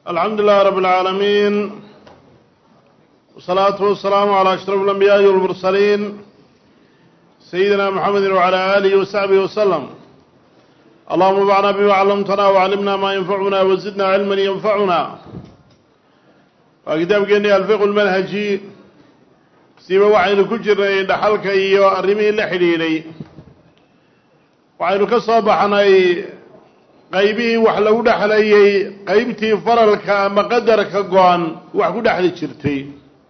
الحمد لله رب العالمين والصلاة والسلام على أشرف الأنبياء والمرسلين سيدنا محمد وعلى آله وصحبه وسلم. اللهم انفعنا بما علمتنا وعلمنا ما ينفعنا وزدنا علما ينفعنا. وكتاب جني الفقه المنهجي سيما وعين كجر دحلك إيو الرمي اللحليلي وعين كصابحنا qaybihii wax lagu dhaxlayay qaybtii faralka ama qadarka go'an wax ku dhaxli jirtay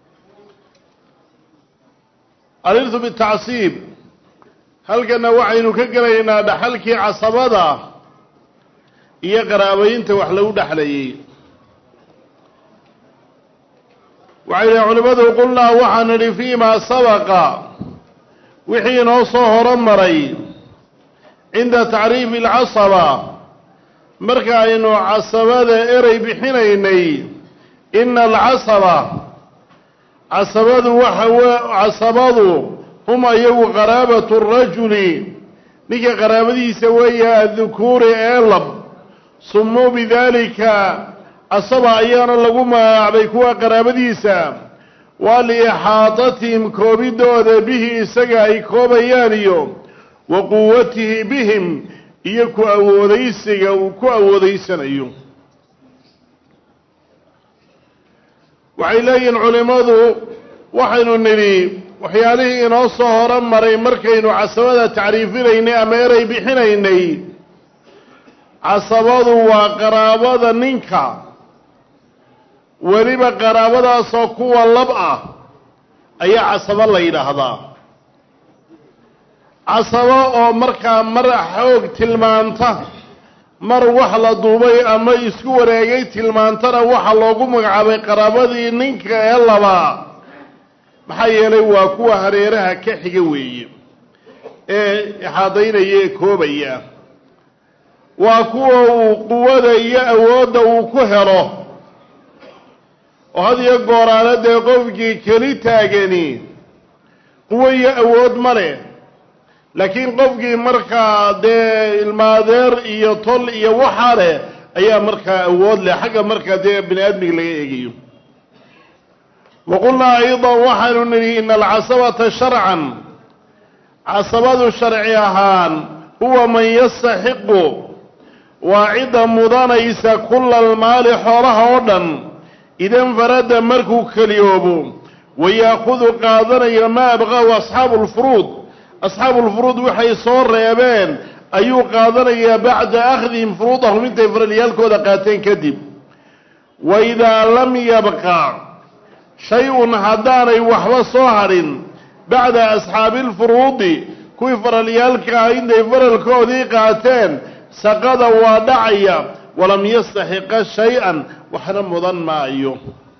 arintu bitacsiib halkana waxaynu ka galaynaa dhaxalkii casabada iyo qaraabaynta wax lagu dhaxlayay waxay culimadu qulnaa waxaan nidhi fiima sabaqa wixii noo soo hormaray cinda tacriif alcasaba marka aynu casabada erey bixinaynay ina alcasaba casabadu hum ayagu qaraabatu rajuli ninka qaraabadiisa weeye addukuuri ee lab sumuu bidaalika casaba ayaana lagu magacaabay kuwa qaraabadiisa waa liixaatatihim koobidooda bihi isaga ay koobayaan iyo wa quwatihi bihim iyo ku awoodaysiga uu ku awoodaysanayo waxay leeyihiin culimmadu waxaynu nidhi waxyaalihii inoo soo hormaray markaynu casabada tacriifinaynay ama erey bixinaynay casabadu waa qaraabada ninka weliba qaraabadaasoo kuwa lab ah ayaa casabo la yidhaahdaa casabo oo markaa mar xoog tilmaanta mar wax la duubay ama isku wareegay tilmaantana waxa loogu magacaabay qaraabadii ninka ee labaa maxaa yeelay waa kuwa hareeraha ka xiga weeye ee ixaadaynaya ee koobaya waa kuwa uu quwada iyo awoodda uu ku helo oo had iyo gooraale dee qofkii keli taagani quwo iyo awood ma leh laakiin qofkii markaa dee ilmaadeer iyo tol iyo waxaa leh ayaa markaa awood leh xagga markaa dee bini aadmiga laga eegayo waqulnaa aydan waxaanu nidhi ina alcasabata sharcan casabadu sharci ahaan huwa man yastaxiqu waa cidda mudanaysa kula almaali xoolaha oo dhan idan farada markuu keliyoobo wayaakudu qaadanaya maa abqaahu asxaabu lfuruud asxaabu lfuruud waxay soo reebeen ayuu qaadanayaa bacda akhdihim furuudahum intay faralyaalkooda qaateen kadib wa idaa lam yabqa shay-un haddaanay waxba soo hadhin bacda asxaabi lfuruudi kuwii faralyaalkaa intay faralkoodii qaateen saqada waa dhacaya walam yastaxiqa shay-an waxna mudan maayo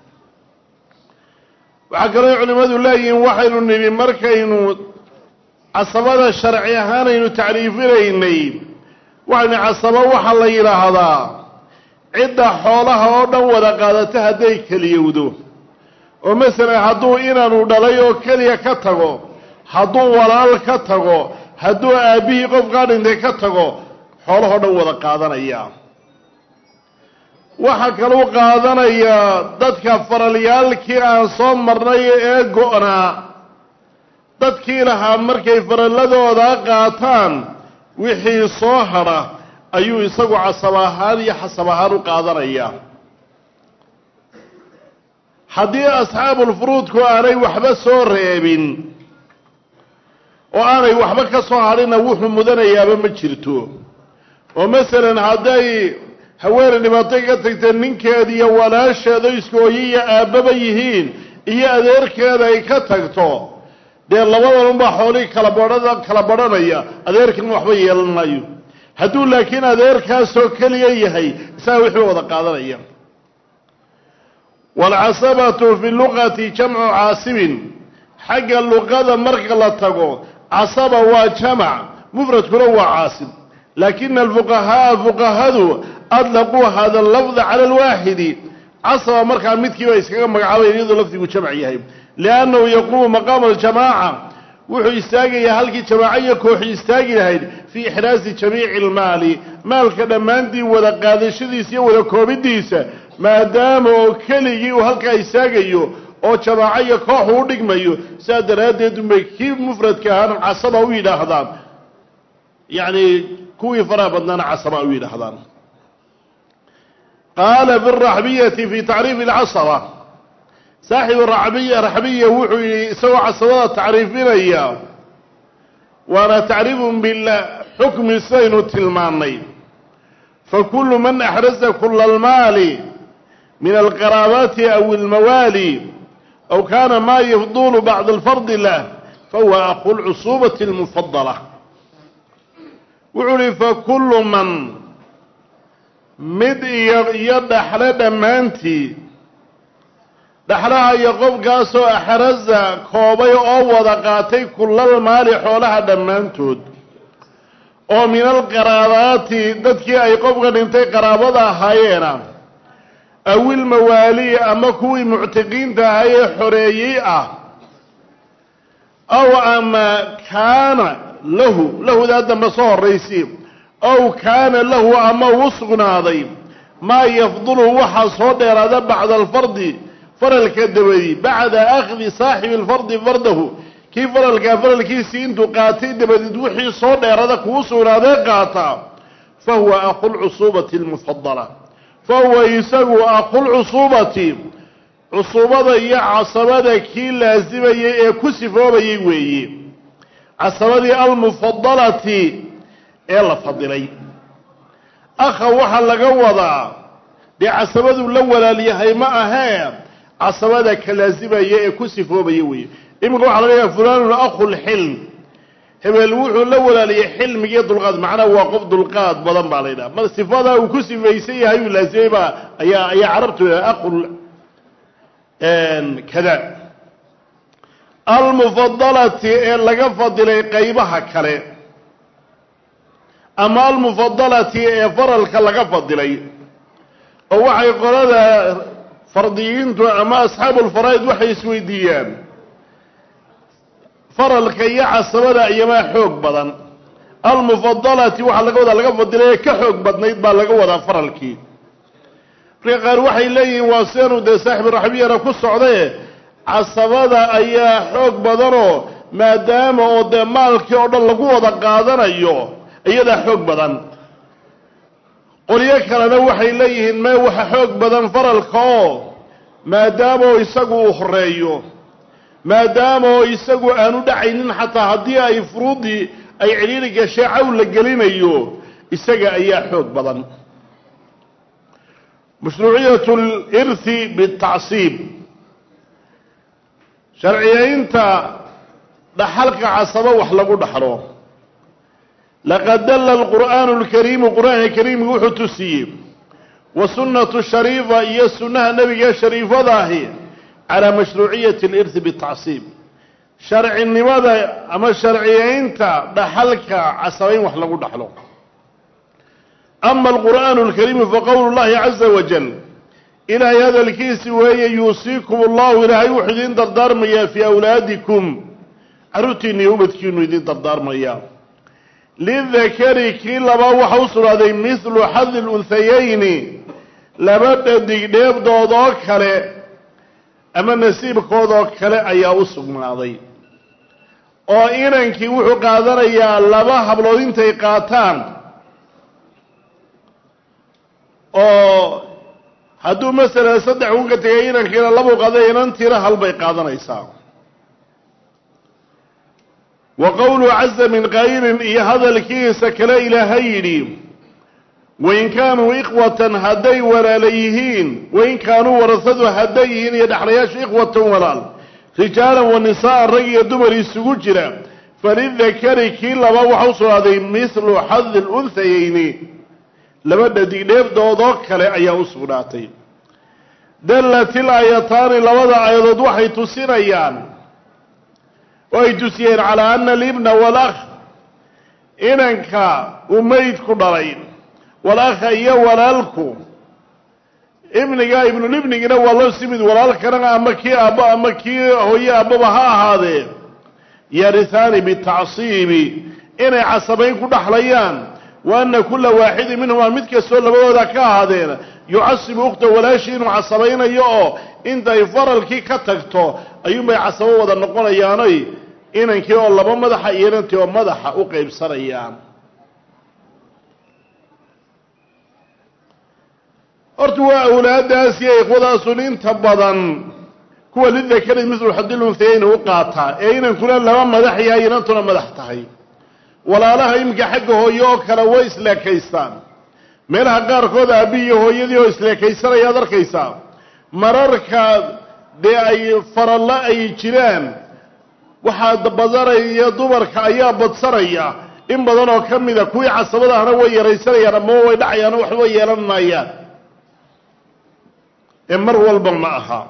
waxaa kaloo culimmadu leeyihiin waxaynu nidhi markaynu casabada sharci ahaanaynu tacriifinaynay waxaynu casabo waxaa la yidhaahdaa cidda xoolaha oo dhan wada qaadata hadday keliyowdo oo masalan hadduu inaanu dhalay oo keliya ka tago hadduu walaal ka tago hadduu aabbihii qofkaa dhintay ka tago xoolahoo dhan wada qaadanaya waxaa kaluu qaadanayaa dadka faralyaalkii aan soo marnay ee go-naa dadkii lahaa markay faralladooda qaataan wixii soo hadha ayuu isagu casab ahaan iyo xasab ahaan u qaadanayaa haddii asxaabulfuruudku aanay waxba soo reebin oo aanay waxba ka soo hadhina wuxuu mudanayaaba ma jirto oo masalan hadday haweeney dhibaatay ka tagtee ninkeeda iyo walaasheeda iskooyi iyo aabbaba yihiin iyo adeerkeeda ay ka tagto dee labadan unbaa xoolihii kala badhanaya adeerkan waxba yeelan maayo hadduu laakiin adeerkaasoo keliya yahay isaga wixii wada qaadanaya waalcasabatu fi luqati jamcu caasibin xagga luqada marka la tago casaba waa jamac mufradkuna waa caasib laakina alfuqahaaa fuqahadu adlaquu hada lafda cala alwaaxidi casaba markaa midkiiba iskaga magacaabayn iyadoo lafdigu jamc yahay liannahu yaquumu maqaama aljamaaca wuxuu istaagayaa halkii jamaaciya kooxi istaagi lahayd fii ixraazi jamiici almaali maalka dhammaantii wada qaadashadiisa iyo wada koobidiisa maadaama oo keligii uu halkaa istaagayo oo jamaaciya kooxu u dhigmayo sidaa daraaddeed unbay kii mufradka ahaana casaba u yidhaahdaan yacni kuwii faraha badnaana casaba u yidhaahdaan qaala fi raxbiyati fi tacriifi alcasaba saaxibu raxbiya wuxuu yidhi isagoo casabada tacriifinaya waana tacriifun bilxukmi sidaynu tilmaannay fakulu man axraza kula almaali min alqaraabaati aw almawaali aw kaana maa yafdulu bacda alfardi lah fahuwa aqu lcusuubati almufadala wuxuu ihi fakulu man mid iyo dhaxle dhammaantii dhaxlaha iyo qofkaasoo axraza koobay oo wada qaatay kulal maali xoolaha dhammaantood oo min alqaraabaati dadkii ay qofka dhintay qaraabada ahaayeena awil mawaali ama kuwii muctiqiinta ahaayee xoreeyey ah aw ama kaana lahudaa dambe soo horraysi ow kaana lahu ama uu sugnaaday maa yafdulu waxaa soo dheeraada bacda alfardi faralka dabadi bacda akhdi saaxibi alfardi fardahu kii faralkaa faralkiisii intuu qaatay dabadeed wixii soo dheerada kuu sugnaadee qaataa fa huwa aqu lcusuubati almufadala fa huwa isagu aqulcusuubati cusuubada iyo casabada kii laasimayay ee ku sifoobayay weeye casabadii almufadalati ee la fadilay akha waxaa laga wadaa dee casabaduu la walaalyahay ma ahee casabada ka laasimaya ee ku sifoobaya weeye iminka waxaa la leeyahay fulaanun aqulxilm hebel wuxuu la walaaliyay xilmigiiyo dulqaad macnaha waa qof dulqaad badan baa la yidhaha mar sifadaa uu ku sifaysan yahay uu laasimay baa ayaa carabtu aqul kada almufadalati ee laga fadilay qaybaha kale ama almufadalati ee faralka laga fadilay oo waxay qolada fardiyiintu ama asxaabu lfaraa'id waxay isweydiiyaan faralka iyo casabada iyamaa xoog badan almufadalati waxaa laga wadaa laga fadilay ee ka xoog badnayd baa laga wadaa faralkii marka qaar waxay leeyihiin waa sianu dee saaxibu raxbiyana ku socdae casabada ayaa xoog badanoo maadaama oo dee maalkii oo dhan lagu wada qaadanayo iyadaa xoog badan qolyo kalena waxay leeyihiin mee waxa xoog badan faralka oo maadaama oo isagu uu horeeyo maadaama oo isagu aanu dhacaynin xataa haddii ay furuudii ay cidhiiri gashay cawl la gelinayo isaga ayaa xoog badan mashruuciyatu lirthi bitacsiib sharciyaynta dhaxalka casabo wax lagu dhaxlo laqad dalla alqur'aanu alkariimu qur'aanka kariimku wuxuu tusiyey wa sunnatu shariifa iyo sunnaha nebiga shariifadaahi calaa mashruuciyati alirthi bitacsiib sharcinimada ama sharciyaynta dhaxalka casabayn wax lagu dhaxlo ama alqur'aanu alkariimu faqowlu llahi caza wajal ilaahay hadalkiisi weeye yuusiikum allahu ilaahay wuxuu idiin dardaarmayaa fii awlaadikum carruurtiinna iyo ubadkiinu idiin dardaarmayaa lidakari kii labaa waxa u sugnaaday mithlu xadi lunhayayni laba dhadig dheebdoodoo kale ama nasiibkoodoo kale ayaa u sugnaaday oo inankii wuxuu qaadanayaa laba hablood intay qaataan oo hadduu masalan 3 uga tegay inankiina labuu qaaday inantiina halbay qaadanaysaa wa qowlu caza min qaa'ilin iyo hadalkiisa kale ilaahay yidhi wain kaanuu ikhwatan hadday walaala yihiin wain kaanuu warasadu hadday yihiin iyo dhexlayaashu ikhwatan walaal rijaalan wa nisaa'an rag iyo dumar isugu jira falidakari kii laba waxa u sugnaaday mithlu xadi lunhayayni laba dhadig dheebdoodoo kale ayaa u sugnaatay dallatil aayataani labada aayadood waxay tusinayaan oo ay tusiyeen calaa ana alibna walakh inanka uu meydku dhalay walakha iyo walaalku ibniga ibnulibnigina waa loo simid walaalkana ama kii aabbo ama kii hooye aabbaba ha ahaadee يرثان بالتعصيب إن عصبين كل حليان وأن كل واحد منهم مثل السؤال لبودا كهذين يعصب أخته ولا شيء عصبين يو إنت يفر الكي كتكتو أيوم يعصبوا وذا النقول ياني إن كي الله بمدح إيرنتي ومدح أقيب سريان أرتوا أولاد آسيا إخوة سنين تبضا كوا للذكر مثل حد الأنثيين وقاطها أين كنا لما مدح يايرنتنا مدحتهي ولا لها يمكن حقه يوكل ويسلا كيسان ميلها قاركود أبيه ويديو إسلا كيسان يادر كيسان مراركا دي أي فرالله أي جيران waxaa badaraya dumarka ayaa badsanaya in badan oo kamida kuwii casabadaana way yaraysanayaan ama way dhacayaan wax way yeelanayaan mar walba ma aha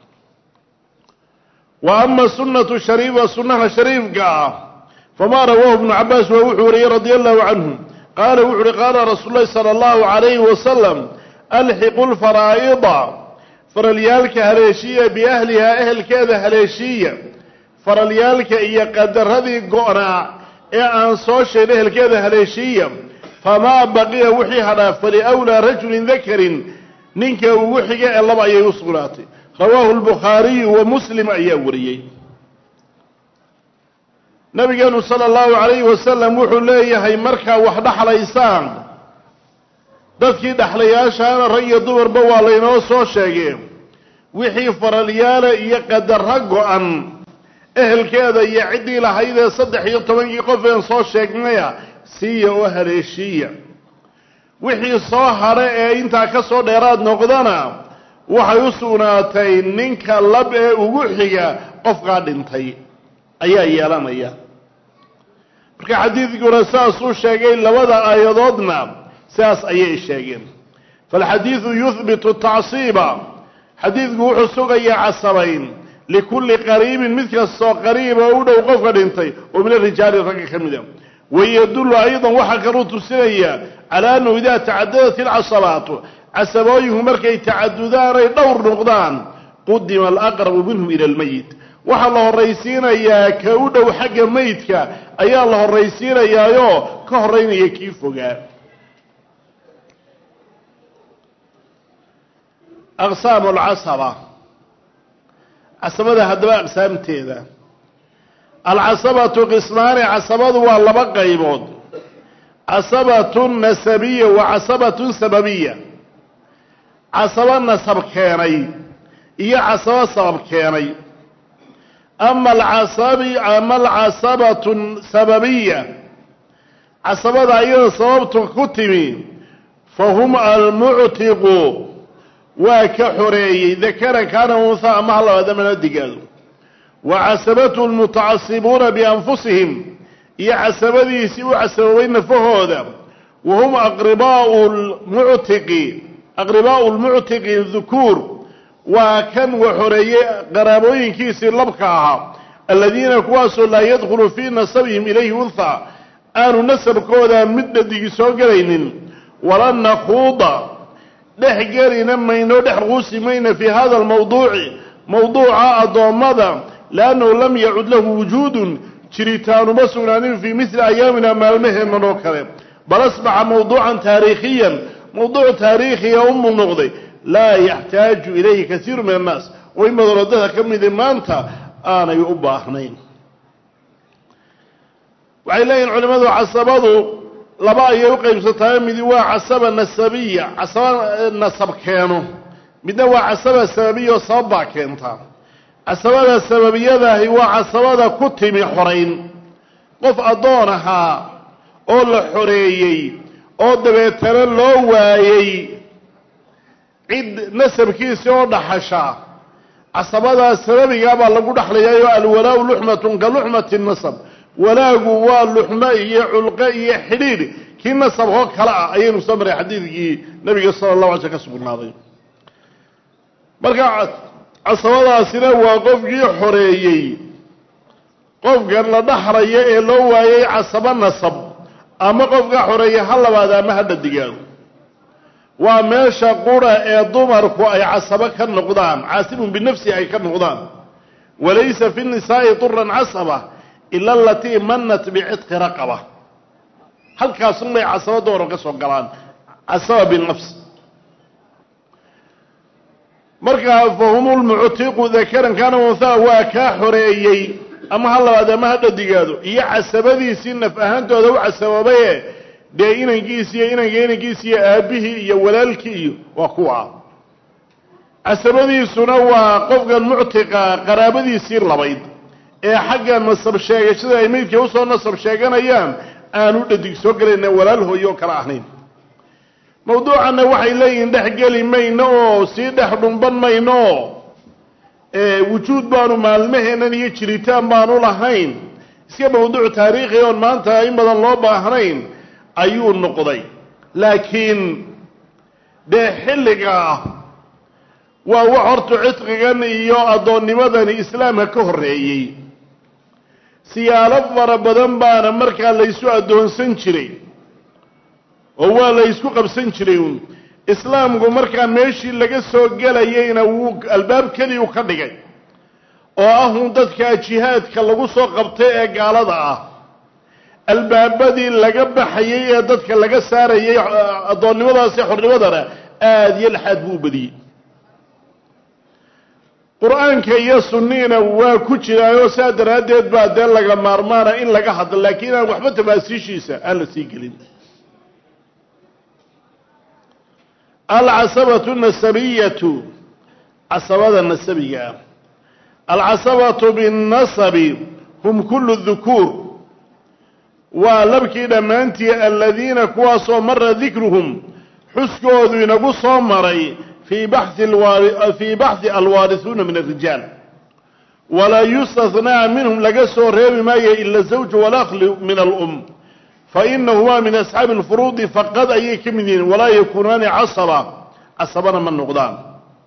wa amma sunnatu shariifa sunnaha shariifka fama rawahu ibn abbas wa wuxuri radiyallahu anhu qala wuxuri qala rasuulullaahi sallallahu alayhi wa sallam alhiqul faraa'ida faralyalka haleeshiya bi ahliha ahlkeeda haleeshiya faralyaalka iyo qadaradii go'naa ee aan soo sheegay helkeeda haleeshiya fama baqiya wixii hadaafali awla rajulin dhakarin ninka ugu xiga ee laba ayay u sugnaatay rawaahu al-bukhari wa muslim ayaa wariyay nabigeenu sallallahu alayhi wasallam wuxuu leeyahay marka wax dhaxlaysaan dadkii dhaxlayaashaana rag iyo dumarba waa laynoo soo sheegay wixii faralyaala iyo qadara go'an ehelkeeda iyo cidii lahayd 13 qof aan soo sheegnaya siiya oo haleeshiya wixii soo hare ee inta ka soo dheeraad noqdana waxay u sugnaatay ninka lab ee ugu xiga qofka dhintay ayaa yeelanaya marka xadiidku rasaas uu sheegay labada aayadoodna saas ayay sheegeen fal hadithu yuthbitu ta'siba xadiidku wuxuu sugayaa casabayn لكل قريب مثل الصو قريب ودو قف دنتي ومن الرجال رجل كمدا ويدل ايضا وحكروا تسريا على انه اذا تعددت العصبات عصبويهم مركي تعددان دور نقدان قدم الاقرب منهم الى الميت وحله الرئيسين يا كودو حق ميتك ايا الله الرئيسين يا يو كهرين يكيفوغا اقسام العصبه عصبة هدباء أقسامتها العصبة قسمان عصبة والله قيمود عصبة نسبية وعصبة سببية عصبة نسب كيني هي عصبة سبب كيني أما العصبة سببية عصبة أيضا سببت كتمي فهم المعتق وكحري ذكر كان أنثى مع الله هذا من الدجال وعسبته المتعصبون بأنفسهم يعسبه سوى عسبين فهذا وهم أقرباء المعتق الذكور وكان وحري قرابين كيس لبكاها الذين كواسوا لا يدخل في نسبهم إليه أنثى آن نسب كودا مدة ديسوغرين ولن نخوض دحجرنا مينو دحغوسمين في هذا الموضوع موضوع أضامضا لأنه لم يعد له وجود شريطان مسؤولين في مثل أيامنا ما المهم منوكره بل أصبح موضوعا تاريخيا موضوع تاريخي أم النقضي لا يحتاج إليه كثير من الناس وإما ردها كم إذا ما أنت أنا يؤبى أحنين وعليه العلماء عصبه لبا يوقف ستامي waa casaba nasabiya casaba nasab keeno midna waa casaba sababiyo sabab keenta casabada sababiyada waa casabada ku timi xoreyn qof adoonaha oo la xoreeyay oo dabeetana loo waayay cid nasabkiisa oo dhaxasha casabada sababiga baa lagu dhaxlayaa alwalaa luhmatun ka luhmati nasab walaagu waa luxma iyo culqa iyo xidhiid kiina sabho kala ayaynu samray xadiidkii nabiga sallallahu alayhi wasallam ka sugnaaday marka casabadaasina waa qofkii xoreeyay qofkan la dhaxlayo ee loo waayay casaba nasab ama qofka xoreeyay hal labaad ama hadda digaag waa meesha qura ee dumarku ay casaba ka noqdaan caasibun binafsi ay ka noqdaan walaysa fi nisaa'i turran casaba ila allatii manat bicitqi raqaba halkaasun bay casaba dooro ka soo galaan casaba binafs markaa fahum lmuctiqu dakaran kana unthaa waa kaa xoreeyey ama ha labaad ama ha dhadigaado iyo casabadiisii naf ahaantooda u casaboobaye dee inankiisi iyo inankiisi iyo aabihii iyo walaalkii iyo waa kuwa casabadiisuna waa qofkan muctiqa qaraabadiisii labayd ee xagga nasab sheegashada ay meydka usoo nasab sheeganayaan aanu dhadig soo galayna walaal hooyo kala ahayn mawduucanna waxay leeyihiin dhex geli mayno oo sii dhex dhumban mayno wujuud baanu maalmaheennan iyo jiritaan baanu lahayn iska mawduuc taariikhi oon maanta in badan loo baahnayn ayuu noqday laakiin dee xilliga waa wax horta cidqigan iyo addoonnimadani islaamka ka horreeyey siyaalo fara badan baana markaa laysu addoonsan jiray oo waa la ysku qabsan jiray uun islaamku markaa meeshii laga soo gelayayna wuu albaab keliyu ka dhigay oo ahun dadka jihaadka lagu soo qabtay ee gaalada ah albaabadii laga baxayay ee dadka laga saarayay addoonnimadaasi xornimadana aada iyo laxaad buu u badiyey qur-aanka iyo sunniina waa ku jiraayoo saa daraaddeed baa dee laga maarmaana in laga hadlo laakiin aan waxba tafaasiishiisa aan la sii gelin alcasabatu nasabiyatu casabada nasabiga ah alcasabatu binnasabi hum kullu dukuur waa labkii dhammaantii aladiina kuwaasoo mara dikruhum xuskoodu inagu soo maray fii baxhi alwaarisuuna min alrijaal walaa yustathnaa minhum laga soo reebi maayo ila zawju walakli min alum fainahumaa min asxaabi alfuruudi faqad ayay ka mid yihiin walaa yakuunaani casabana ma noqdaan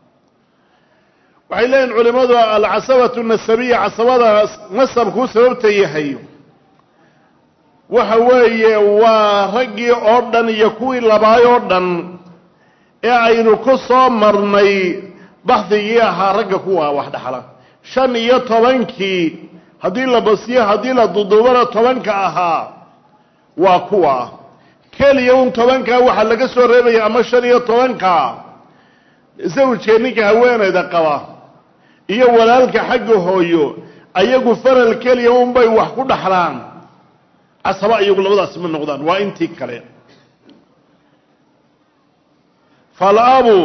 waxay leeyihin culimmadu alcasabatu nasabiya casabada nasabkuu sababta yahay waxa weeye waa raggii oo dhan iyo kuwii labaay oo dhan ee aynu ku soo marnay baxdigii ahaa ragga kuwa wax dhaxla 15 haddii la basiyo haddii la duduubana 10 ahaa waa kuwa keliya un 10 waxaa laga soo reebaya ama 15 zawjka ninka haweenayda qaba iyo walaalka xagga hooyo ayagu faral keliya un bay wax ku dhaxlaan casaba ayagu labadaas ma noqdaan waa intii kale falabu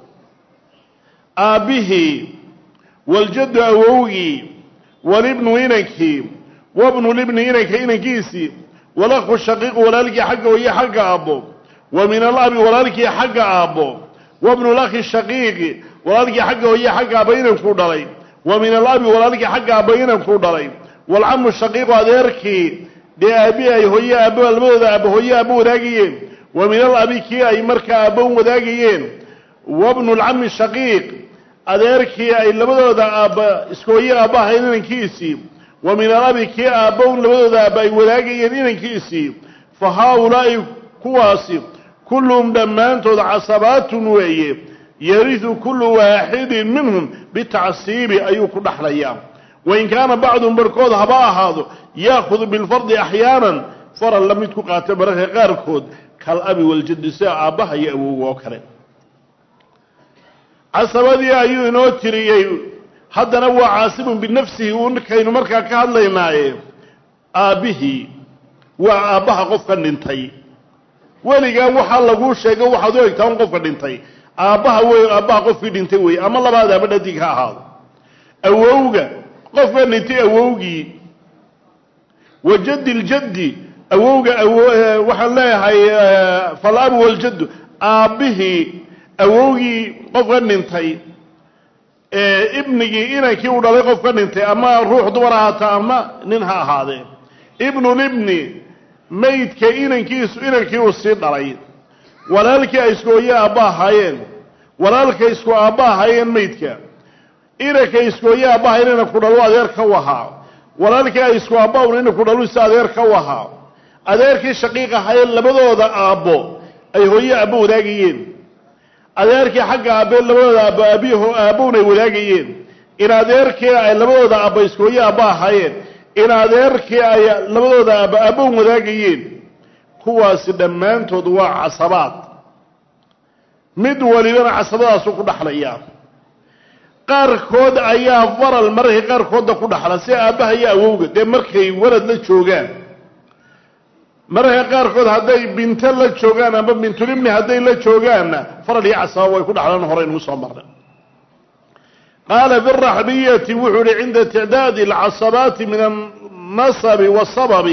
aabihi waljaddu awowgii walibnu inankii wabnu libni inanka inankiisii walakhu shaqiiqu walaalkii xagga hooye xagga aabbo wa min alabi walaalkii xagga aabbo wabnu lakhi shaqiiqi walaalkii xagga hooye xagga aabba inankuu dhalay wa min alabi walaalkii xagga aabba inankuu dhalay walcamu shaqiiqu adeerkii dee aabi ay hooye aabba labadooda aabba hooye aabba wadaagayeen wa min alabi kii ay markaa aabban wadaagayeen wabnu lcami shaqiiq adeerkii ay labadooda aabba iskooye aabba ahayn inankiisii wa min alabi kii aabbown labadooda aabba ay wadaagayeen inankiisii fa haaulaa'i kuwaasi kulluhum dhammaantood casabaatun weeye yaridu kullu waaxidin minhum bitacsiibi ayuu ku dhaxlayaa wain kaana bacduhum barhkood haba ahaado yaakudu bilfardi axyaanan faral la mid ku qaata mararka qaarkood kalabi waljaddi sida aabbaha iyo awowga oo kale casabadii ayuu inoo tiriyey haddana waa caasibun binafsihi unkaynu markaa ka hadlaynaaye aabbihii waa aabbaha qofka dhintay weligaa waxaa laguu sheego waxaad u egtaa un qofka dhintay aabbaha wey aabbaha qofkii dhintay wey ama labaad ama dhadig ha ahaado awowga qofka dhintay awowgii wa jaddi ljaddi awowga waxaan leeyahay falabu waljaddu aabbihii awowgii qofka dhintay ibnigii inankii u dhalay qofka dhintay ama ruux dumar ahaata ama nin ha ahaadee ibnulibni maydka inankiisu inankii uu sii dhalay walaalkii ay isku hooye aabba ahaayeen walaalka isku aabba ahaayeen maydka inanka isku hooye aabba ahayen inanku dhalu adeerka u ahaa walaalkii ay isku aabba un inanku dhalu isa adeerka u ahaa adeerkii shaqiiq ahaayeen labadooda aabbo ay hooye aabbo wadaagayeen adeerkii xagga aabbe labadooda aabbo aabbowna ay wadaagayeen in adeerkii ay labadooda aabba isku hooye aabba ahaayeen in adeerkii ay labadooda aabbo wadaagayeen kuwaasi dhammaantood waa casabaad mid walibana casabadaas ku dhaxlaya qaarkood ayaa faral markay qaarkood ku dhaxla si aabaha iyo awowga de markay walad la joogaan markay qaarkood haday binta la joogaan ama bintul ibni haday la joogaan faral iyo casaba way ku dhaxlaan horeen u soo marnay qala fi ar-rahbiyyati wuxuu inda ta'dad al-asabat min an-nasab was-sabab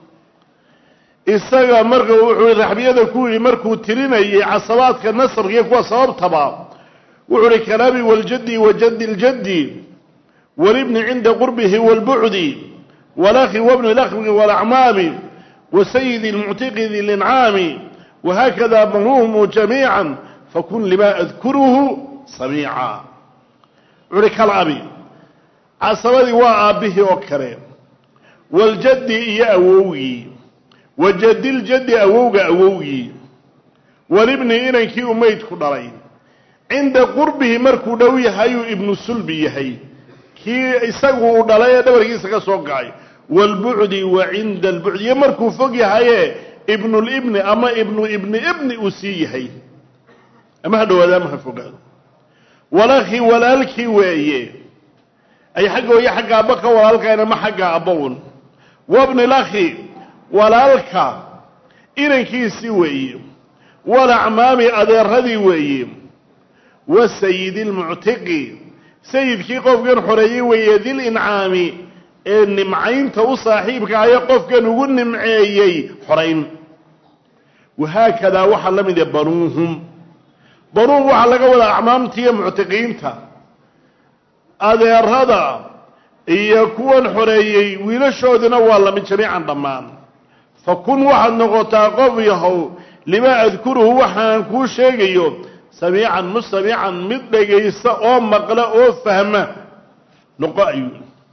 isaga marka wuxuu rahbiyada ku yiri markuu tirinayay casabaadka nasabkiisa kuwa sababtaba wuxuu kalabi wal jaddi wa jaddi al jaddi wal ibn inda qurbihi wal bu'di wal akhi wa ibn al akhi wal a'mami wa sayyid al mu'tiqi dhil in'ami wa hakadha banuhum jami'an fakun lima adhkuruhu sami'a wuxuu kalabi casabadi waa aabihi oo kale wal jaddi iyo awowgi وجد الجد أووغي والابن إنكي أميت كدرين عند قربه مركو دوي هايو ابن السلبي هاي كي إساقو دلايا دوري إساقا سوقعي والبعد وعند البعد يمركو فوقي هاي ابن الابن أما ابن أسي هاي أما هذا ولا ما فوقه والأخي والألكي وإيه أي حق ويا حق أبك والألكي أنا ما حق أبون وابن الأخي walaalka inankiisi weeye wala amaami adeeradii weeye wa sayyidil mu'tiqi sayyidkii qofkan xoreeyay weeye dil in'aami ee nimcaynta u saaxiibka ay qofkan ugu nimceeyay xoreyn wahaakada waxa lamid banuuhum waxa laga wada amaamtiya mu'tiqiinta adeerada iyo kuwan xoreeyay wiilashoodina waa la mid jamiican dhamaan فكن واحد نقطة قويه لما أذكره وحان كو شيغيو سميعا مستمعا مدقيس أو مقلة أو فهمه نقائي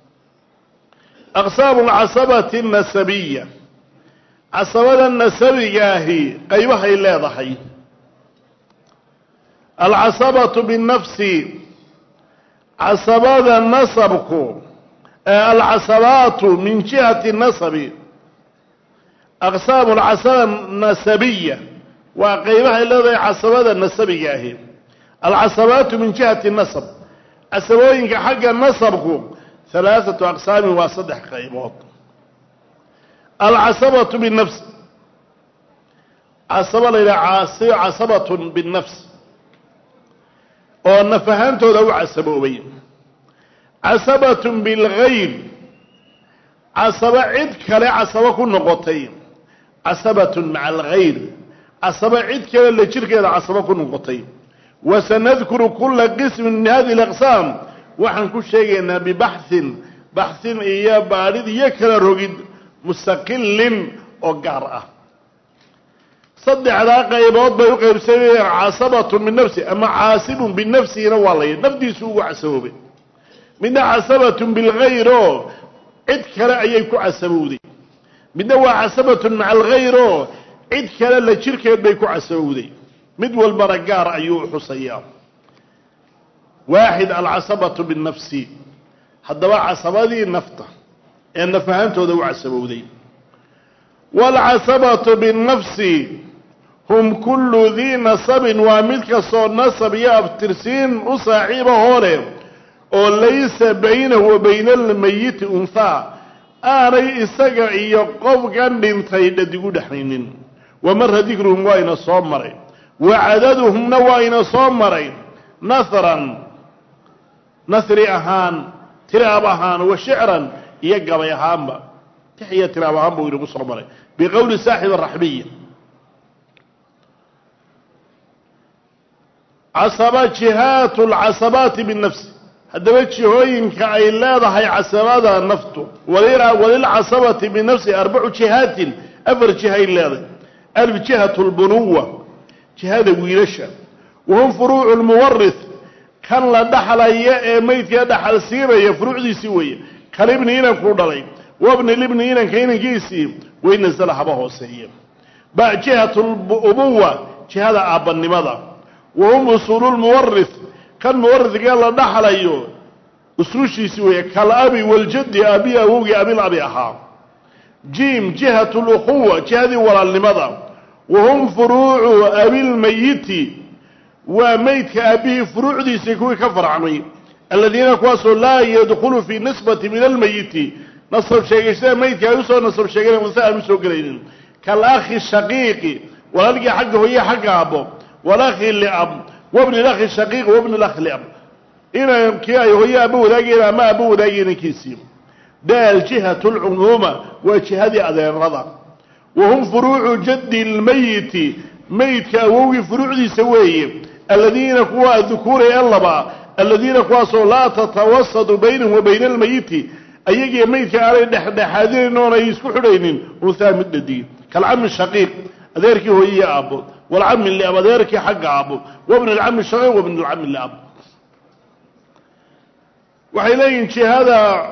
أقسام العصبة النسبية عصبة النسبية هي قيوها إلا ضحي العصبة بالنفس عصبة النسبك العصبات من جهة النسب أقسام العصبة النسبية وقيمها الذي عصبة النسبية هي العصبات من جهة النسب السبوين حق النسب 3 أقسام وصدح قيمات العصبة بالنفس عصبة بالنفس وأن فهمته ذو عصبوين عصبة بالغير عصبة عد كلا عصبة كل نقطين عصبة مع الغير عصبة عد كلا اللي شركة عصبة كل نقطين وسنذكر كل قسم من هذه الأقسام وحنكون شيئا بحث إياه بارد يكرا رقد مستقل وقارئة صد على قيبات بيقى بسبب عصبة من نفسه أما عاصب بالنفس ينوالي نفدي سوء عصبه من عصبة بالغير عد كلا أيكو عصبودي من عصبة مع الغير عد كلا لشركة بيكو عصبودي مدوى البرقار أيوه حصيام واحد العصبة بالنفس حدوا عصبة دي النفطة إن فهمته ذو عصبودي والعصبة بالنفس هم كل ذي نصب وملك صور نصب يابترسين وصاحبه هوري وليس بينه وبين الميت أنثى آري إساقع يقف كان بنتين دقود حينين ومر ذكرهم وين صامرين وعددهم نوين صامرين نثرا نثر أهان تراب أهان وشعرا يقب يهام تحية تراب أهان ويربو صامرين بقول صاحب الرحبية عصبات جهات العصبات بالنفس هذا جهوين كأيلاده هي عصبات النفط وللعصبة بالنفس 4 جهات أفر جهة إلاده 1000 جهة البنوة جهة ويلشة وهم فروع المورث كان لا دخل أي ميت يدخل سيرة يفروع دي سوية كالابن هنا كودلي وابن الابن هنا كين جيسي وين نزل حبه سيئ بقى جهة الأبوة جهة أب النمضة وهم أصول المورث كان مورث قال لا دخل أيه أسرشي سوية كالأبي والجد أبي أوغي أبي الأبي أخا جيم جهة الأخوة جهة ولا لماذا وهم فروع أبي الميت وميت أبيه فروع دي سيكون كفر عني الذين كواسوا لا يدخلوا في نسبة من الميت نصب شيء ميت كيوسو نصب شيء مسائل مسوقرين كالأخ الشقيق ولقي حقه هي حق أبو والأخ اللي أب وابن الأخ الشقيق وابن الأخ اللي أب إنا يمكي هي أبو ذاقين ما أبو ذاقين كيسيم ده الجهة العمومة وجهة أذى الرضا وهم فروع جد الميت ميت كأووي فروع دي سويه الذين كوا الذكور يلبا الذين كوا لا تتوسط بينهم وبين الميت أيجي ميت كأري دحادين إنه يسكو حرينين وثام الدين كالعم الشقيق ذلك هو هي أبو والعم اللي أبو ذلك حق أبو وابن العم الشقيق وابن العم اللي أبو وحيلين هذا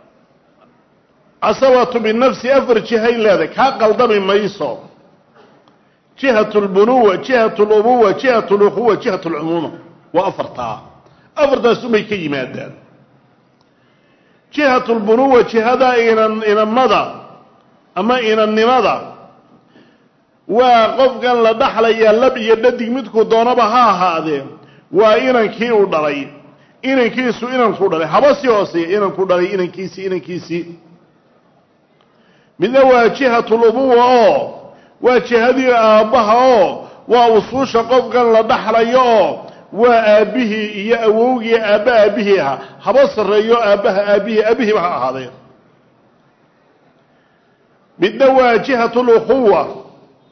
عصوة بالنفس أفرج هاي لذلك هاقل دم ما يصاب جهة البنوة جهة الأبوة جهة الأخوة جهة العمومة وأفرطها سمي كي مادان جهة البنوة جهة إن النضى أما إن النمضى وقف قال لدحل يلبي يددك مدكو دونبها هذا وإن كيو دري إن كيسو إن كودري حبس يوصي إن كودري إن كيسي من جهة الأبوة وجهة أبها وأصوش قفقا لدحريو وأبيه يأووي أبا أبيها حبص الريو أبها أبيه هذا من جهة الأخوة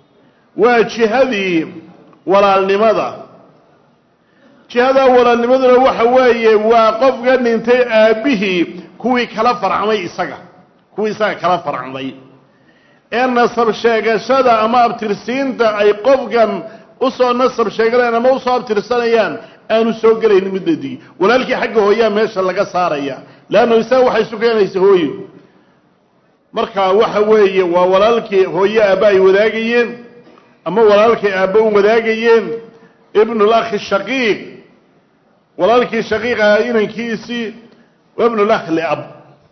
وجهة ولا لماذا جهة ولا لماذا وحواي وقفقا انت أبيه كوي كلافر عمي إساقا كوي إساقا كلافر عمي إن نصب شاقشada ama abtirsiinta ay qofkan u soo nasab sheegaleen ama u soo abtirsanayaan aanu soo galeyn midadii walaalkii xagga hooyaa meesha laga saaraya laano isaga waxay sugeenaysaa hooyo marka waxa weeye waa walaalkii hooyo aabay wadaagayeen ama walaalkii aabbo wadaagayeen ibn al-akh shaqiiq walaalkii shaqiiqa inankiisi ibn al-akh li-ab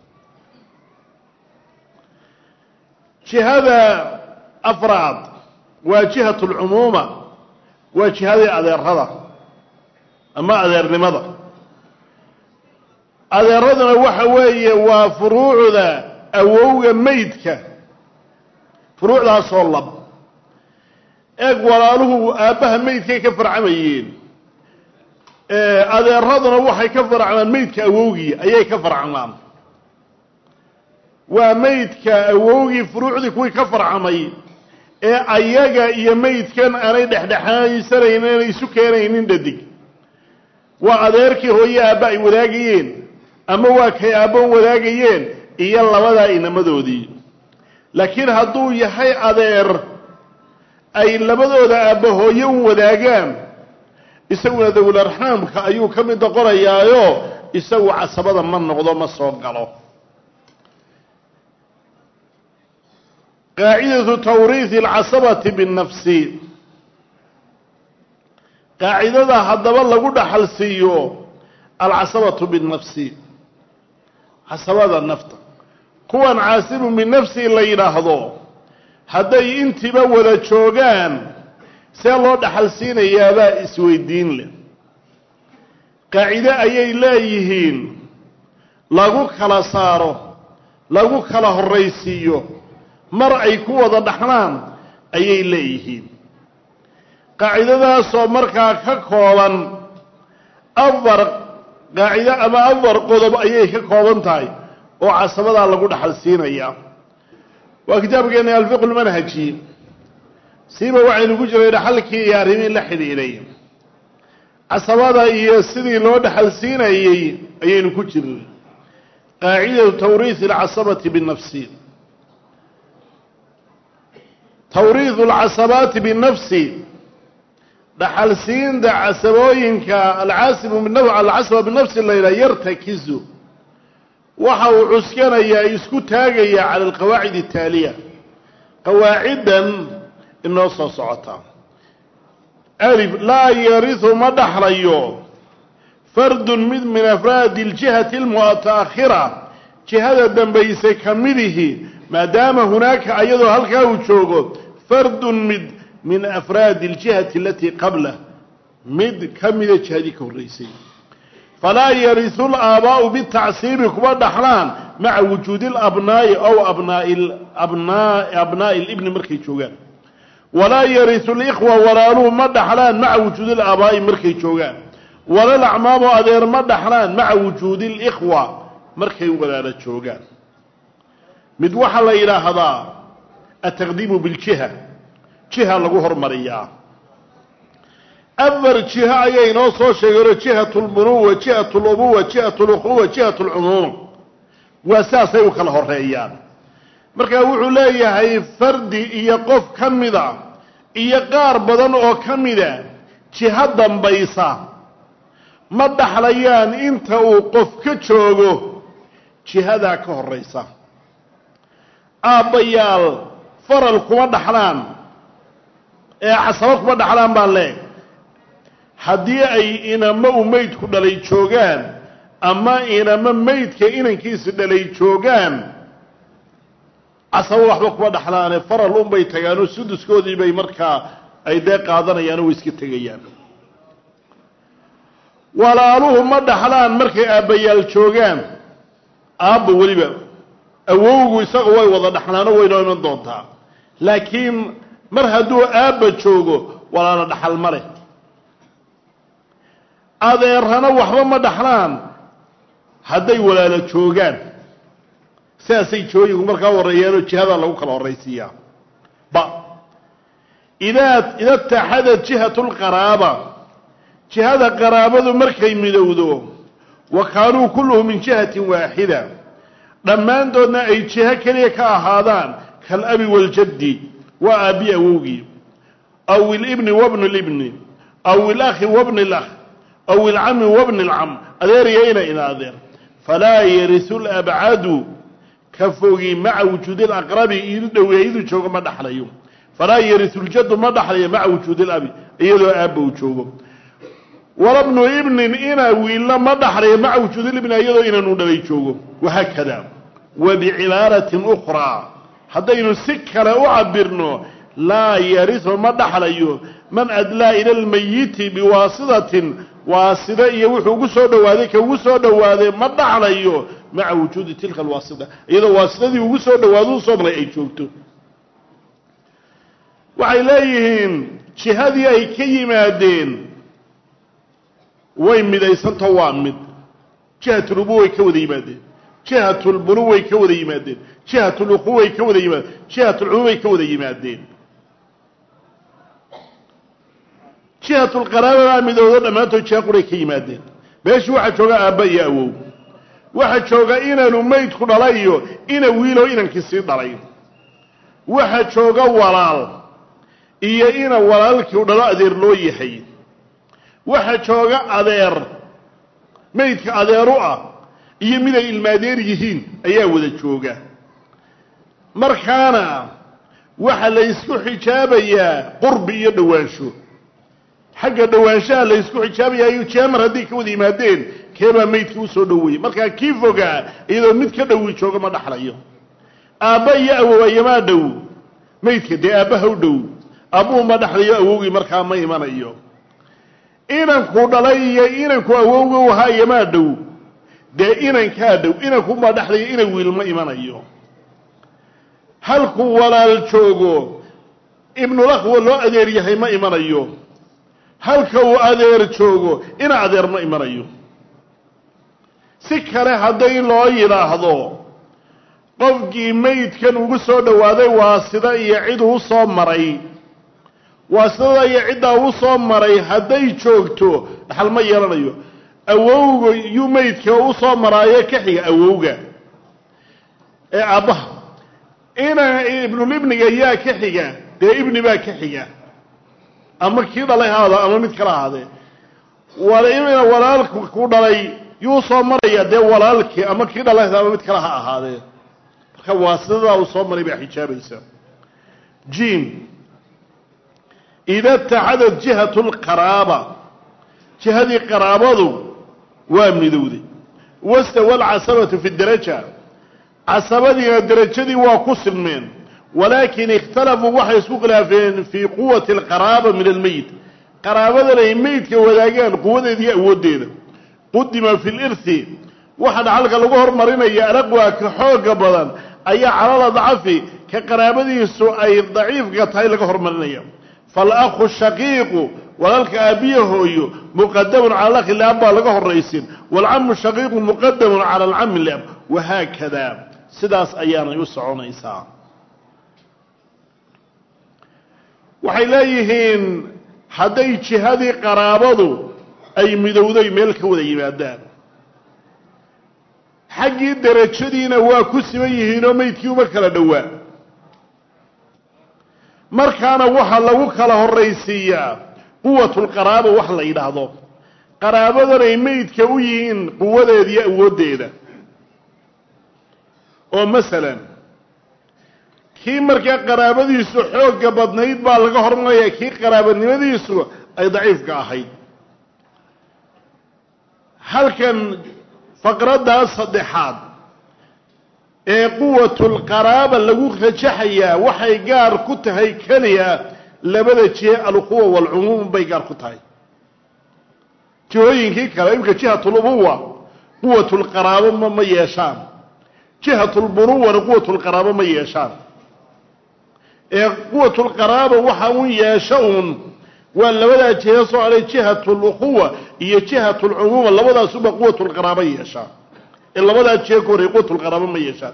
جهة أفراد وجهة العمومة وجهة أذير هذا أما أذير لماذا أذير هذا وحوي وفروع ذا أووغ ميتك فروع ذا صلب أقوى أبها ميتك كفر عميين أذير هذا وحي كفر عمان ميتك أووغي أي كفر عمان وميتك أووغي فروعدي كوي كفر عمي أياغا إيا ميتكان أنا دحدحاي سرينين يسوكينين ددك وعذيركي هو إيا أبائي وذاقيين أما واكي أبون وذاقيين إيا الله وذا إنما ذودي لكن هدو يحي عذير أي لبدو ذا أبوه يوم وذاقان يسوي ذو الأرحام كأيو كم دقر إيايو يسوي عصبادا من نغضو مصوب قالو قاعدة توريث العصبة بالنفس قاعدة هذا والله قد حلسيو العصبة بالنفس عصبة النفط كون عاصب من نفسه اللي ينهضو هذا ينتبه ولا شوغان سيالله دحلسين يابا اسوي الدين له قاعدة أي لا يهين لاغو كلا صارو لاغو كلا الرئيسيو مرعي كوة دحنان أي ليهين قاعدة سو مركا ككوبان أفر قاعدة أما أفر قضب أي ككوبان تاي وعصبة لغو دحلسين أيام وكتاب كان الفقه المنهجي سيبا وعين كجرى دحلكي يا رمين لحدي إليه عصبة أي سيدي لو دحلسين أي كجرى قاعدة توريث العصبة بالنفسين توريث العصبات بالنفس دحلسين عصبوينك العاصب بالنفس العصبة بالنفس اللي يرتكزوا وحو عسكنا يسكو تاغيا على القواعد التالية قواعدا النص صعطا ألف لا يرث مدحريو فرد من أفراد الجهة المتأخرة جهة دنبيس كمده ما دام هناك أيضا هلك وشوغو فرد من أفراد الجهة التي قبله مد كمده جهدك الرئيسي فلا يرث الآباء بالتعصيب كبار دحلان مع وجود الأبناء أو أبناء الابن مركي شوغان ولا يرث الإخوة ولا لهم مدحلان مع وجود الآباء مركي شوغان ولا الأعمام أدير مدحلان مع وجود الإخوة مركي ولا شوغان مدوحل إلى هذا التقديم بالجهة جهة لغوهر مريا أفر جهة أيين صوشي جهة المروة جهة الأبوة جهة الأخوة جهة العموم وأساسا يوكل هريان marka wuxuu leeyahay fardi iyo qof kamida iyo qaar badan oo kamida jihad dambaysa ma dhaxlayaan inta uu qof ka joogo jihada ka horeysa aabayaal faral kuma dhaxlaan casaba kuma dhaxlaan baan leeyahay haddii ay inama umayd ku dhalay joogaan ama inama maydka inankiisa dhalay joogaan asaba waxba kuma dhaxlaan faral un bay tagaan oo suduskoodii bay markaa ay deeq qaadanayaan oo iska tagayaan walaaluhu ma dhaxlaan markay aabayaal joogaan aabba waliba awowgu isaga way wada dhaxlaan oo way noo iman doontaa laakiin mar hadduu aabba joogo walaana dhaxal ma leh adeerana waxba ma dhaxlaan hadday walaala joogaan ساسي جوي مركا وريانو جهه لو كلا horeysiya ba إذا اتحدت جهة القرابة جهة قرابة مركي مدودو وكانوا كلهم من جهة واحدة لما عندنا أي جهة كليك هذان كالأبي والجد وأبي أوغي أو الابن وابن الابن أو الأخ وابن الأخ أو العم وابن العم أذير يين إلى أذير فلا يرث الأبعاد كفوغي مع وجود الأقرب يدو ويدو شوغ ما دحليو فلا يرث الجد ما دحلي مع وجود الأب يدو أب وشوغ ولا ابن ابن إنا وإلا ما دحلي مع وجود الابن يدو إنا ندلي شوغ وهكذا وبعبارة أخرى حتى ينسكر أعبرنا لا يرث ما دحليو من أدلى إلى الميت بواسطة واسطة يوحو قصود وذيك وصود وذيك ما دحليو مع وجود تلك الواسطة إذا واسطة دي وصود وذو صبر أي شوكتو وعليهم شهادي أي كيمادين وين مدايسان توامد جهة الأبوة كوذي يمادين جهة البنوة كوذي يمادين جهة الأخوة كوذي يمادين جهة العموة كوذي يمادين جهة القرابة مدودة ما تجاه قري كيمادين بيش واحد شوغا أبا يأوو واحد شوغا إنا نميت كل عليه إنا ويلو إنا نكسير عليه واحد شوغا ولال إيا إنا ولالك ودلاء دير لو يحيي واحد شوغا أدير ميتك أدير رؤى إيا من المادير يهين أيها وذا شوغا مركانا واحد ليسكو حجابيا قربي يدوانشو حق دوانشاه ليسكو حجابيا يجامر هديك وذي مادين كيما ميتك وسو دوي مركا كيفوغا إذا ميتك دوي شوغا ما دحليو أبا يأوو أيما دو ميتك دي أبا دو أبوه ما دحليو أووغي مركا ما يمانيو إنانكو دلائي إنانكو أووغو هاي ما دو دي إنانكا دو إنانكو ما دحليو إنانكو ما يمانيو هلكو ولا الشوغو ابن الأخوة لو أدير يحي ما يمانيو هلكو أدير شوغو إنا أدير ما يمانيو سكره هدين لو يراهدو qofkii meydkan ugu soo dhawaaday waasida iyo cid uu soo maray waasida iyo cid uu soo maray haday joogto dhaxal ma yeelanayo awowga iyo meydka uu soo maraayo ka xiga awowga abaha ina ibnu ibniga yaa ka xiga de ibni baa ka xiga ama kii dhalay hada ama mid kala hade wala ina walaalku ku dhalay yuu soo maraya de walaalkii ama kii dhalay ama mid kala ha ahaadee واسطة وصومري بحجابيسا جيم إذا اتحدت جهة القرابة جهة قرابة ومدودي واستوى العصبة في الدرجة عصبتنا درجتي وكسلمين ولكن اختلفوا وحي سوقنا في قوة القرابة من الميت قرابة الميت كوداقان قوة دي أودينا قدم في الإرث واحد علق الغهر مرينا يأرقوا كحوق بضان أي على ضعفي كقرابة دي أي ضعيف قطعي الغهر مرينا فالأخ الشقيق ولك أبيه مقدم على الأخ اللي أبا لقاه الرئيسين والعم الشقيق مقدم على العم اللي أبا وهكذا سداس أيانا يسعون إساء وحيلايهين حديث هذه قرابضو أي مدودي ملك وذي مادان حقي الدرجدين واكسميهين وميتكي ومكلا دواء مركانا وحلا وكله الرئيسية قوة القرابة وحلا إلهضو قرابة ريميت كويين قوة ذي أودينا ومثلا كي مركا قرابة ديسو حوق بدنيد بالغا هرمايا كي قرابة نمديسو أي ضعيف كاحيد هل كان فقرة دا صدحات قوة القرابة اللي خجحيا وحي قار كتهي كليا لبدا شيء القوة والعموم بيقار كتهي جهوين كي كلا يمكن جهة الأبوة قوة القرابة ما يشان جهة البروة قوة القرابة ما يشان قوة القرابة وحاون يشون ولا بدا جهة على جهة الأخوة هي جهة العموم ولا بدا سبب قوة القرابة يشان إلا بدا جهة قوة القرابة ما يشان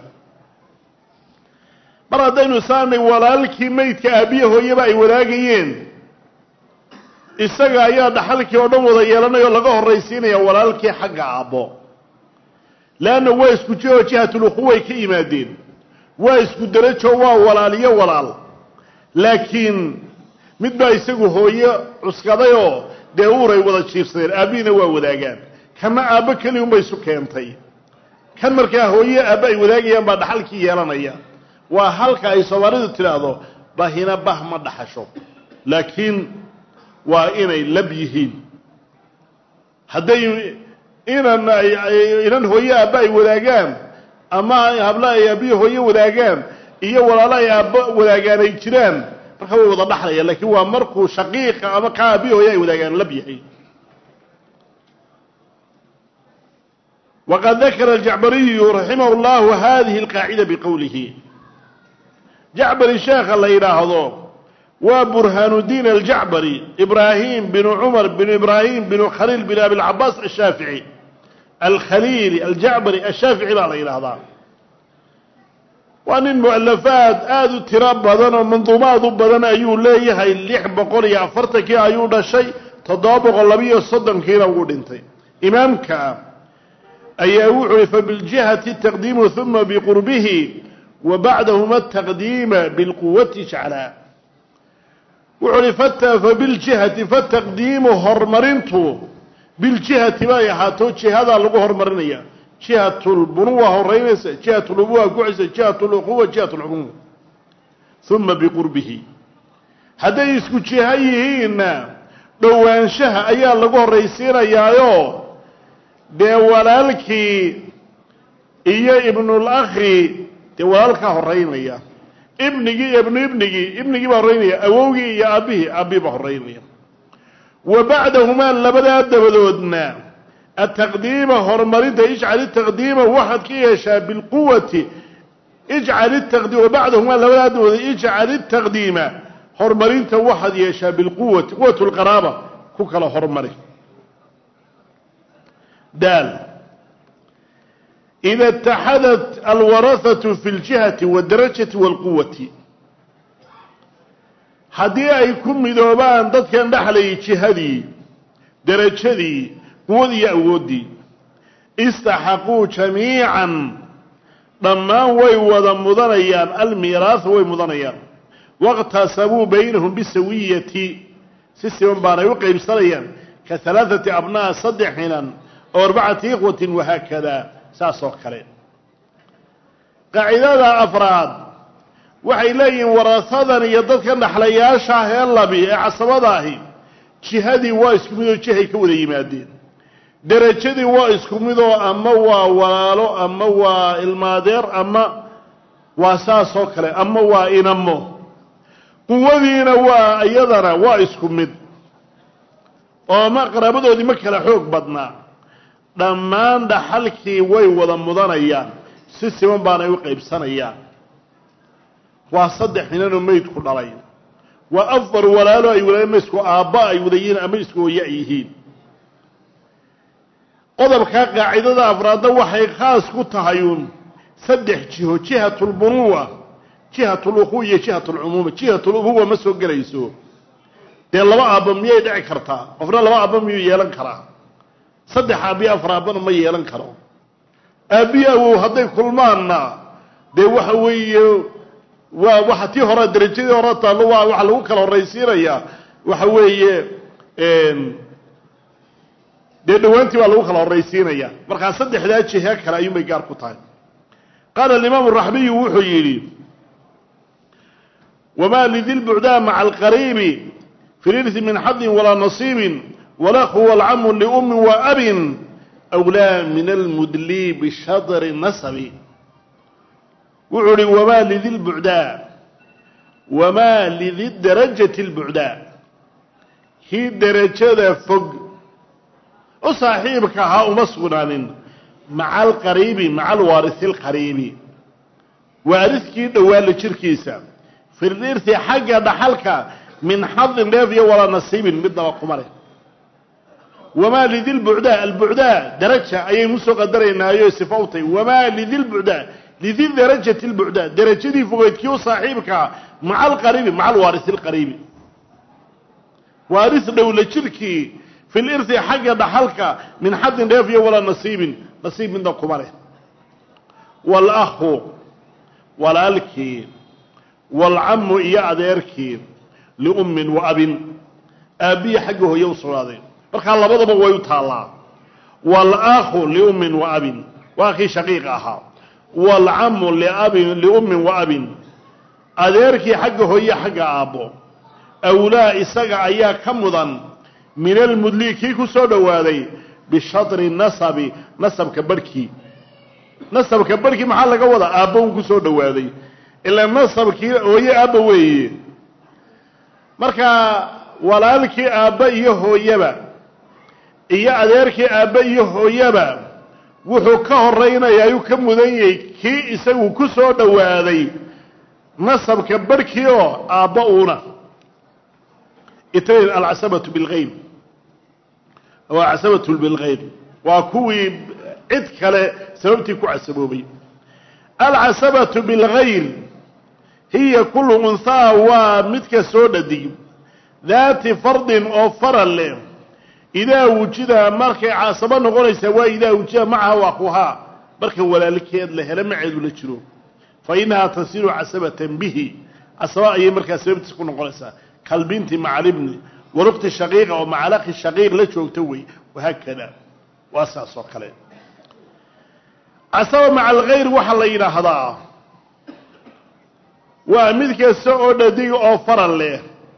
مرادين سامي walaalkii meydka aabiye hooyaba ay wadaagayeen isaga ayaa dhaxalkii oo dhan wada yeelanayo laga horeysiinaya walaalkii xagga aabo laana waa isku jihatu ukhuwa ka yimaadeen waa isku darajo waa walaaliyo walaal laakiin mid baa isagu hooyo cuskaday oo deewuray wada jiifsadeen aabina waa wadaagaan kama aabo kali uma isu keentay kan markaa hooyo aaba ay wadaagayaan baa dhaxalkii yeelanaya وهلك أي صوارد تلاذو بهنا بهم دحشو لكن وإني لبيهين هدي إن هو يا أبي ولاجان أما هبلا يا أبي هو ولاجان إيه ولا لا يا أبي ولاجان يجران فهو وضع بحر لكن هو مركو شقيق أما كأبي هو يا ولاجان لبيهين وقد ذكر الجعبري رحمه الله هذه القاعدة بقوله جعبر الشيخ الله يراهضه وبرهان الدين الجعبري إبراهيم بن عمر بن إبراهيم بن خليل بن أبي العباس الشافعي الخليل الجعبري الشافعي الله يراهضه وأن المؤلفات آذو تراب بدنا ومنظومات بدنا أيو ليه اللي بقول يا فرتك يا أيو ده شيء تضابق اللبيه الصدم كينا وقول إمامك أي أعرف بالجهة التقديم ثم بقربه وبعدهما التقديم بالقوة شعلا وعرفت فبالجهة فالتقديم هرمرنته بالجهة ما يحاتو هذا لغو هرمرنية جهة البنوة هرينسة جهة الأبوة قعسة جهة الأخوة جهة العموم ثم بقربه هذا يسكو جهيهين لو أنشها أيها لغو هريسين أيها dee walaalkii iyo ibnul akhi dee walaalka horeynaya ibnigii baa horeynaya awowgii iyo aabihii baa horeynaya wa bacdahuma labadaa dabadoodna ataqdiima horumarinta ijcal itaqdiima waxaad ka yeeshaa bilquwati ijcal itaqdiim wa bacdahuma labadaa dabadood ijcal itaqdiima horumarinta waxaad yeeshaa bilquwati quwatu lqaraaba ku kala horumari دال إذا اتحدت الورثة في الجهة والدرجة والقوة هدي أيكم مذوبان ضد كان دحلي جهدي درجتي قوذي أودي استحقوا جميعا ضمان ويوضا مضنيان الميراث ويمضنيان واغتسبوا بينهم بالسوية سيسيون بانا يقيم صليا كثلاثة أبناء صدحنا أو 4 إخوة وهكذا ساسو كلين قاعدة أفراد waxay leeyihiin warasadan iyo dadka dhaxlayaasha ah ee labi ee casabadahi jihadii waa isku mid oo jihay ka wada yimaadeen درجتي واسكمدو أما ووالو أما والمادير أما واساسو كله أما وإنمو قوذينا وأيضنا واسكمد وما قرابدو دي مكلا حوق بدنا دمان دا حلكي وي ودا مدانيان سيسيمان بانا يوقعب سانيان وصدح منانو ميت كل علينا وأفضل ولالو أي ولا يمسكو آباء أي وذيين أمسكو يأيهين قضب قاعدة أفراد وحي خاص كتهيون سدح جهة البنوة جهة الأخوية جهة العمومة جهة الأبوة مسوق قريسو دي الله أبا مياه دعي كرتا أفراد الله أبا مياه يلان كرا صدح أبي أفراد ما يلان كرا أبي أبو هدي كل مانا دي وحوي وحتي هرا درجتي هرا طالوا وحلو كلا الرئيسين يا وحوي dee dhawaantii waa lagu kala horraysiinaya markaa saddexdaa jihe kale ayuunbay gaar ku tahay qaala alimaamu araxbiyu wuxuu yidhi wamaa lidi lbucdaa maca alqariibi fi lirthi min xadin walaa nasiibin walakhu walcamu liummin wa abin awlaa min almudlii bishadri nasabi wuxuu ihi wamaa lidi lbucdaa wamaa lidi darajati lbucdaa kii derajada fog وصاحبك ها ومسغنان مع القريب مع الوارث القريب وارثك دوال شركيسا في الإرث حق دحلك من حظ نافية ولا نصيب مدى وقمره وما لذي البعداء درجة أي مسوق درينا يوسف أوطي وما لذي البعداء لذي درجة البعداء درجة دي فوقتك وصاحبك مع القريب مع الوارث القريب وارث دولة شركي في الإرث حق دحلك من حد نافية ولا نصيب من ذا قمره والأخ والألكي والعم إيا أديركي لأم وأب أبي حقه يوصل هذا بركة الله بضب ويتالله والأخ لأم وأب وأخي شقيقها والعم لأم وأب أديركي حقه هي حق أبو أولا إساق أيا كمضا من المدلي كي كسو دواادي بشطر النصب نصب كبركي محل لغا ودا ابو كسو دواادي الا نصب كي وهي ابوي marka walaalkii aaba iyo hooyaba iyo adeerkii aaba iyo hooyaba wuxuu ka horeynayaa uu ka mudan yahay kii isagu ku soo dhawaaday nasabka barkii oo aaba uuna itay al-asabatu bil ghayb وعسبته بالغيب وكوي عد كله سببتي كعسبوبي العسبة بالغير هي كل أنثى ومتك سودة ذات فرض أو فرل إذا وجد مركي عصبة نقول سواء إذا وجد معها وأخوها مركي ولا لك يد له لم يعد ولا تشرو فإنها تصير عسبة به عصبة أي مركي سببتي تكون نقول كالبنت مع الابن ورقت الشقيقة ومع علاق الشقيق لشوك توي وهكذا واسع صوكالين عصوا مع الغير وحلينا هذا ومذك السعود دي أوفر له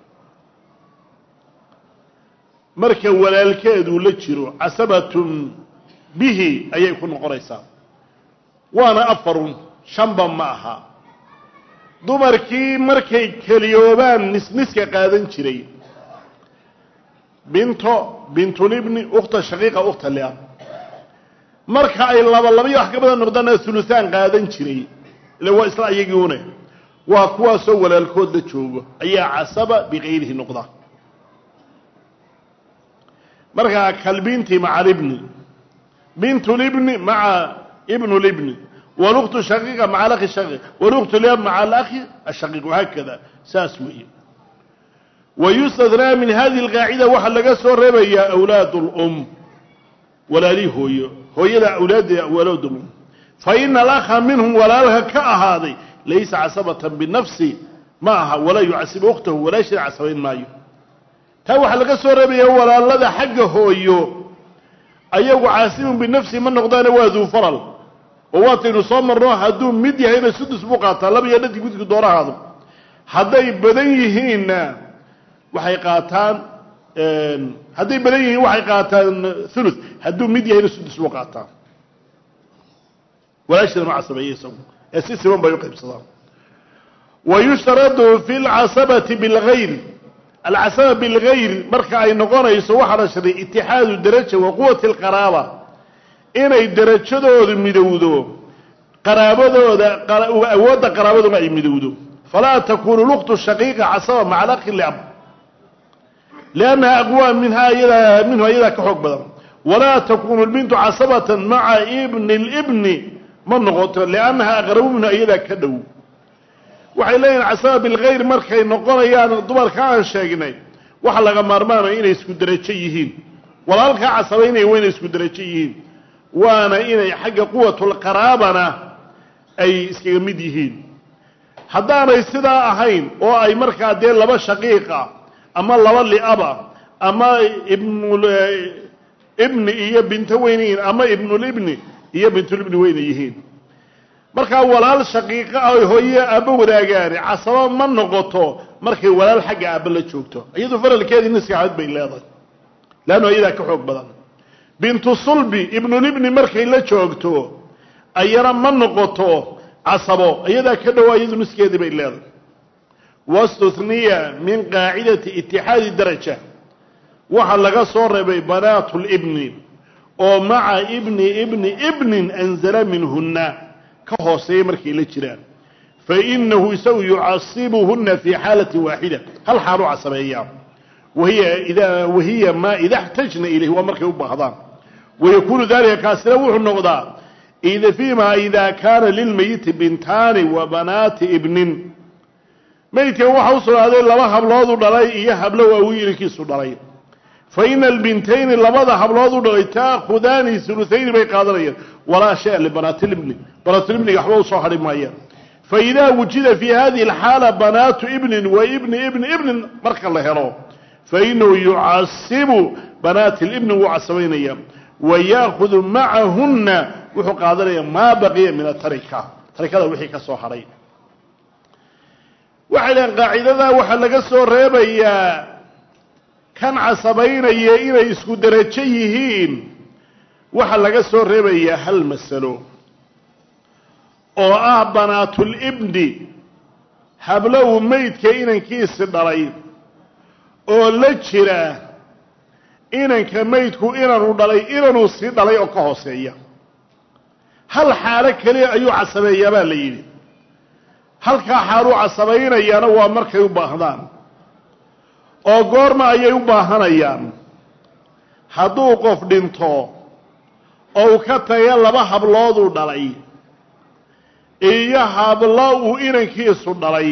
مركا ولا الكاد ولتشرو عصبة به أي يكون قريسا وانا أفر شنبا معها دمركي مركي كليوبان نسنسك قادن شري بنت الابن أخت الشقيقة أخت الأب marka ay laba wax ka badan noqdaan sulusaan qaadan jiray ila waa isla ayagiuna waa kuwa soo walaalkood la joogo ayaa casaba biqayrihi noqda marka kalbinti ma'a ibni bintu ibni ma'a ibnu ibni wa ukhtu shaqiqa ma'a akhi shaqiq wa ukhtu lab ma'a akhi الشقيق وهكذا ساسوي ويستثنى من هذه القاعدة وحل لغا سو ريبيا أولاد الأم ولا لي هو يلا أولاد ولادهم فإن الأخ منهم ولا لها كأهاضي ليس عصبة بالنفس معها ولا يعصب أخته ولا يشرع عصبين معه تاو حل لغا سو ريبيا ولا لذا حقه هو أيو عاصب بالنفس من نقضان واذو فرل وواتي نصام الروح هدوم مدي هنا سدس بقاطة لم يدد يقول دورة هذا حدا يبدن يهين waxay qaataan هذي بليه واحد قاتا ثلث هدو مديه السدس وقاتا ولا يشتري مع عصبية يسوي السيسي من بيوقف بصدام ويشترط في العصبة بالغير العصبة بالغير مركع أي نقونا يسوي حرشري اتحاد الدرجة وقوة القرابة إن الدرجة دو مدودو قرابة دو أود قرابة دو مدودو فلا تكون الأخت الشقيقة عصبة مع الأخ الأب لأنها أقوى منها إلى كحق بدر ولا تكون البنت عصبة مع ابن الابن من نقطة لأنها أقرب منها إلى كدو وحيلين عصبة بالغير مركي نقول يعني الضبر كان شاقني وحلق مرمانا إنا يسكو درجيهين ولا لك عصبين وين يسكو درجيهين وانا إنا حق قوة القرابنا أي يسكو مديهين حدانا يستدى أحين أي مركا دين لبا شقيقة أما لبا لأبا أما ابن إيا بنت وينين أما ابن الابن إيا بنت الابن وينيهين marka walaal shaqiiqa ay hooyo aba wadaagaari casaba ma noqoto markay walaal xagga aba la joogto iyadu faralkeedii niskaad bay leedahay laano iyada ka xoog badan bintu sulbi ibnu ibni markay la joogto ayara ma noqoto casabo iyada ka dhawaayadu niskeedii bay leedahay wastuthniya min qaa'idati ittihad daraja waxa laga soo reebay banaatul ibni oo ma'a ibni anzala minhunna كهوسي مركي لجيران فإنه يسوي يعصبهن في حالة واحدة هل حالوا عصبية وهي ما إذا احتجنا إليه ومركي وبهضان ويكون ذلك كاسروح النقضاء إذا كان للميت بنتان وبنات ابن ميت وحوصل هذا لما حبلوضوا دلي يحبلوا ويركسوا دلي فإن البنتين لما حبلوضوا دلي تأخذان ثلثين بيقادرين ولا شيء لبنات الابن بنات الابن يحبوا صحر مايا فإذا وجد في هذه الحالة بنات ابن وابن برك الله يراه فإنه يعصب بنات الابن وعصبين ويأخذ معهن وحقادرين ما بقي من التركة وحي كصحرين وعلى قاعدة وحلق السور ريبيا كان عصبين إلى يسكو درجيهين وحلق السور ريبيا هل مسلو oo banaatul ibni hablow meydka inankiisa dhalay oo la jira inanka meydku inanu dhalay inanu si dhalay oo ka hooseeya hal xaalo kaliya ayuu casabeeyaa baa la yidhi halka xaalu casabeynayana waa markay u baahdaan oo goorma ayay u baahanayaan hadduu qof dhinto oo ka taga laba hablood u dhalay iyo hablo uu inankiisu dhalay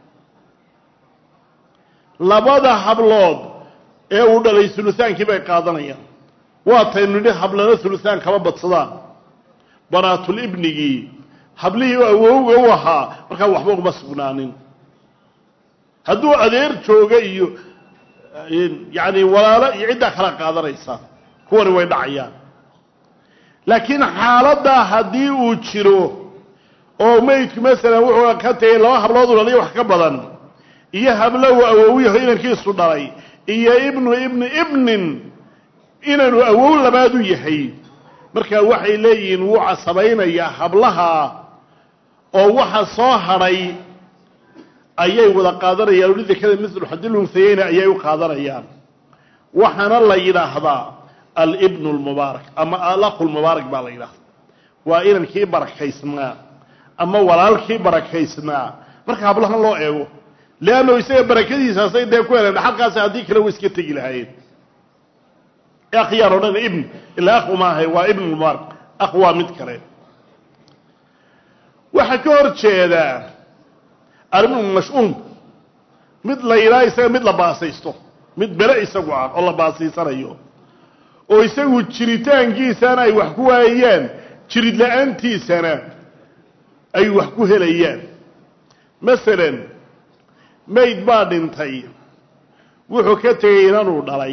labada hablood ee uu dhalay sulusaankii bay qaadanayaan waa taynidhi hablana sulusaan kama badsadaan banaatul ibnigii hablihii awowga u ahaa markaa waxba uma sugnaanin hadduu adeer jooga iyo yacni walaalo iyo ciddaa kala qaadanaysa kuwani way dhacayaan laakiin xaaladdaa haddii uu jiro oo meydku masalan wuxuu ka tagay laba hablood u dhalay wax ka badan iyo hablow awowiyaho inankiisu dhalay iyo ibnin inanu awow labaad u yahay markaa waxay leeyihiin wuu casabaynayaa hablaha oo waxa soo hadhay ayay wada qaadanayaan ulidakada mislu xadil unsayayna ayay u qaadanayaan waxaana la yidhaahdaa alibnu lmubaarak ama alaqu lmubaarak baa la yidhahdaa waa inankii barakaysnaa ama walaalkii barakaysnaa marka hablahan loo eego leano isaga barakadiisaasay dee ku heleen xalkaasi haddii kale way iska tegi lahaayeen akhyaar oo dhan ibn ilaa akhu maahay waa ibn mubaarak akh waa mid kale waxa ka hor jeeda arrin mash'uum mid la yidhaha isaga mid la baasaysto mid bere isagu ah oo la baasaysanayo oo isagu jiritaankiisana ay wax ku waayeen jirid la-aantiisana ay wax ku helayaan masalan mayd baa dhintay wuxuu ka tegay inanuu dhalay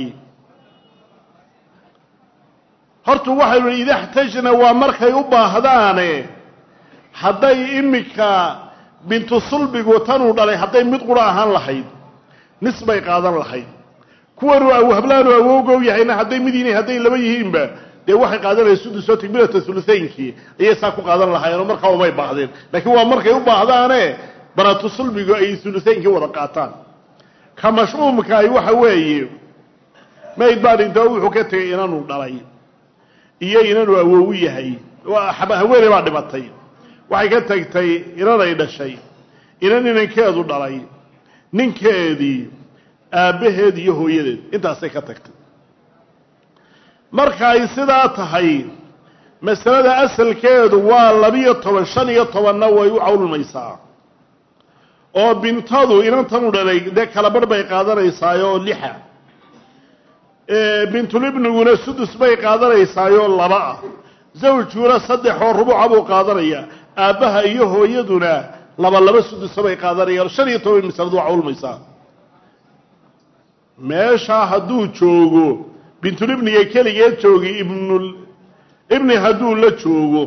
horta waxaynu idhi ixtajna waa markay u baahdaane hadday imika bintu sulbigu tanuu dhalay hadday mid qura ahaan lahayd nis bay qaadan lahayd kuwanu hablaanu awowgow yahayna hadday midiinay hadday laba yihiinba dee waxay qaadanayaan sudus oo takbiirata thuluthaynkii ayay saa ku qaadan lahaayeen oo markaa umay baahdeen laakiin waa markay u baahdaane banaatu sulbigu ay thuluthaynkii wada qaataan ka mash'uumka ay waxa weeye mayd baa dhinta wuxuu ka tegay inaanu dhalay iyo inaanu awow yahay haweeney baa dhimatay waxay ka tagtay inanay dhashay inankeedu dhalay ninkeedii aabbaheed iyo hooyadeed intaasay ka tagtay marka ay sidaa tahay masalada asalkeedu waa 12 15na way u cawlmaysaa oo bintadu inantanu dhalay de kala bar bay qaadanaysaa oo 6 bintul ibniguna sudus bay qaadanaysaa oo 2 zawjuna 3 oo rubuc buu qaadanaya aabbaha iyo hooyaduna 2 sudus bay qaadanayaan 15 misaladu waa cawlmaysaa meesha hadduu joogo bintul ibniga keligeed joogi ibni hadduu la joogo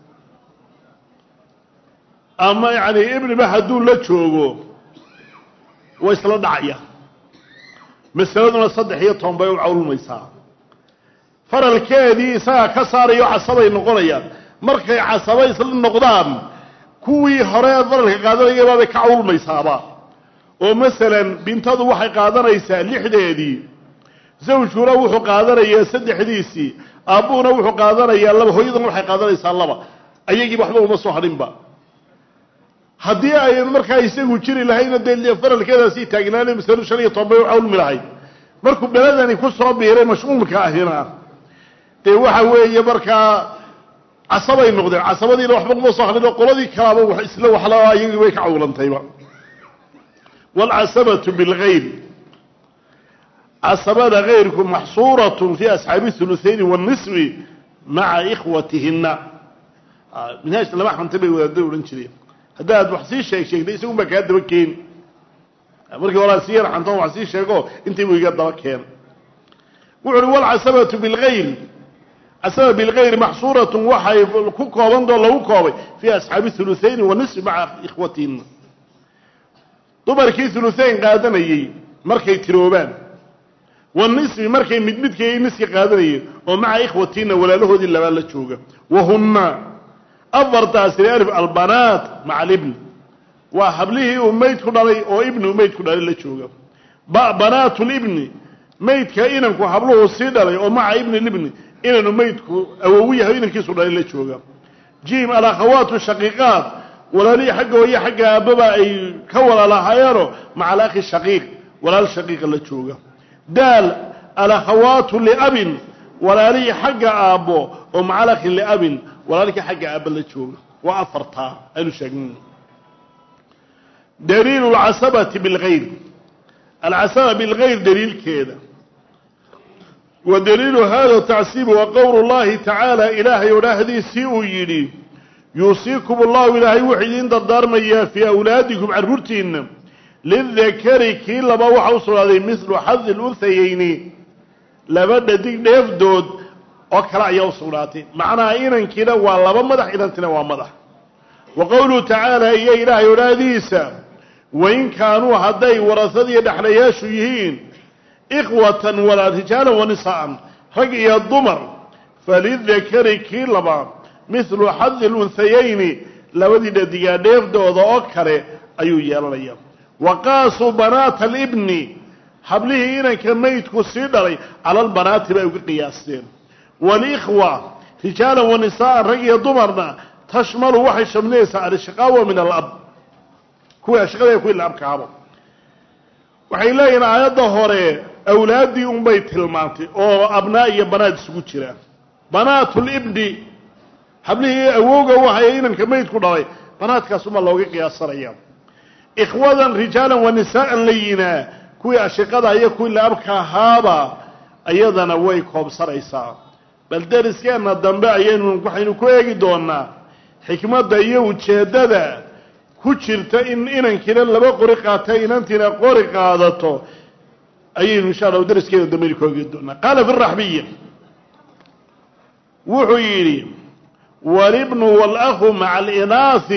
ama yani ibniba hadduu la joogo way isla dhacaya masaladuna 13 bay u cawlmaysaa faralkeedii isaga ka saarayo casabay noqonayaan markay casabay isla noqdaan kuwii hore faralka qaadanayay bay ka cawlmaysaaba oo masalan bintadu waxay qaadanaysaa 6deedii zawjuna wuxuu qaadanayaa 3diisii aabbuuna wuxuu qaadanayaa 2 hooyaduna waxay qaadanaysaa 2 ayagii waxba uma soo hadhinba haddii ay markaa isagu jiri lahayna dee faralkeedaasi taagnaanay masaladu 15 bay u cawlmi lahayd markuu beladani ku soo biiray mash'uulka ahina dee waxa weeye markaa casabay noqdeen casabadiina waxba uma soo hadhin oo qoladii kalaaba wax isla waxla ayagii way ka cawlantayba والعصبة بالغير عصبة غيركم محصورة في أصحاب الثلثين والنصف مع إخوتهن من هاش لما احنا نتبه ويدور ونشري هذا وحسي شيء ده يسوون بك هذا بكين مركي ولا سير حنطوا وحسي شيء انت ويقضى بكين وعلو والعصبة بالغير عصبة بالغير محصورة وحي كوكو وندو الله وكوي في أصحاب الثلثين والنصف مع إخوتهن dumarkii thulutheen qaadanayay markay tiroobaan wanisfi markay midkay nisfi qaadanayay oo maca ikhwatiina walaalahoodii laba la jooga wahunna afartaas alif albanaat maca ibn wa hablihi umayd ku dhalay oo ibn umayd ku dhalay la jooga banaatul ibn maydka inanku habluhu sii dhalay oo maca ibn ibn inanu maydku awowiyaha inankiisu dhalay la jooga jim al akhawatu shaqiqat ولالي حقه وهي حقه أبابا أي كولا لهايانو مع الأخي الشقيق ولا الشقيق اللي تشوقه دال الأخوات لأب ولالي حقه أبو ومع الأخي لأب ولالي حقه أبا اللي تشوقه وأفرتها أينو شاقين دليل العصبة بالغير العصبة بالغير دليل كذا ودليل هذا التعصيب وقول الله تعالى إلهي ونهدي سيء يلي يوصيكم الله إلهي وحيدين دردارميا في أولادكم عرورتين للذكر كي لما وحوصل هذه مثل حظ الأنثيين لابد ديك نفدود أكرع يوصلاتي معنى إينا كده والله مدح إذا انتنا ومدح وقوله تعالى يا إلهي وناديسا وإن كانوا هدي ورثدي دحلياشيهين إخوة ولا رجالا ونساء رقي الضمر فللذكر كي لما مثل حظ الأنثيين لودي ديا ديفدود أكره أيو يالله وقاسوا بنات الابن حبله إنا كميت كسيدري على البنات بأيو قياسين والإخوة رجالا ونساء رقي ضمرنا تشمل وحي شمليسة على الشقاوة من الأب كوي أشغل يكوي الأب كعبه وحي لاينا آيات هوري أولادي بيت المانتي أو أبنائي بنات سكوتشرا بنات الابن حبله أوجا وحيينا كميت كداي بنات كاسوما لوجي قياسريا إخوانا رجالا ونساء لينا كوي أشقادا هي كوي لأبكا هابا أيضا وي كوب سريسا بل درس كان الدنباء ينون كحين كوي دونا حكمة دايو وجهددا كوشرتا إن كنا لبا قرقاتا إن أنتنا قرقادتو أيين إن شاء الله ودرس كان الدنباء كوي دونا قال في الرحبية وحييري والابن والأخ مع الإناث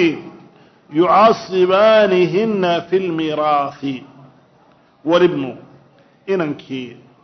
يعصبانهن في الميراث والابن إننكي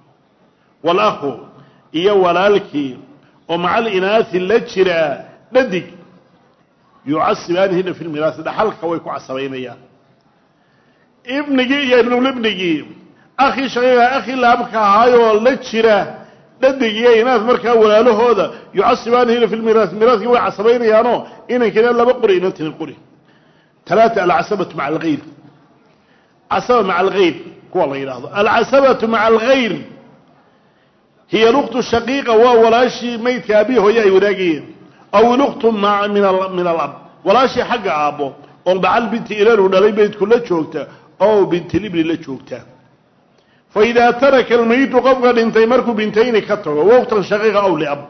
والأخ إيا ولالكي ومع الإناث اللجرة ندق يعصبانهن في الميراث ده حلقة ويكو عصبين إياه ابنجي يا ابن ابنجي أخي شغيرة أخي لابك هايو اللجرة ندق يا إناث مركا ولاله هذا يعصبانهن في الميراث الميراث هو عصبين إيانو إنا كنا لا بقري إنا تنقري 3 العصبة مع الغير عصبة مع الغير والله يلاحظ العصبة مع الغير هي لقطة الشقيقة ولا شيء ميت كأبيه ويا يراجين أو لقطة مع من الأب ولا شيء حق أبوه أو بعل بنت إيران ولا لي بنت كلها شوكته أو بنت لبني لا شوكته فإذا ترك الميت قبل أن تمركوا بنتين كتر ووقتا شقيقة أو لأب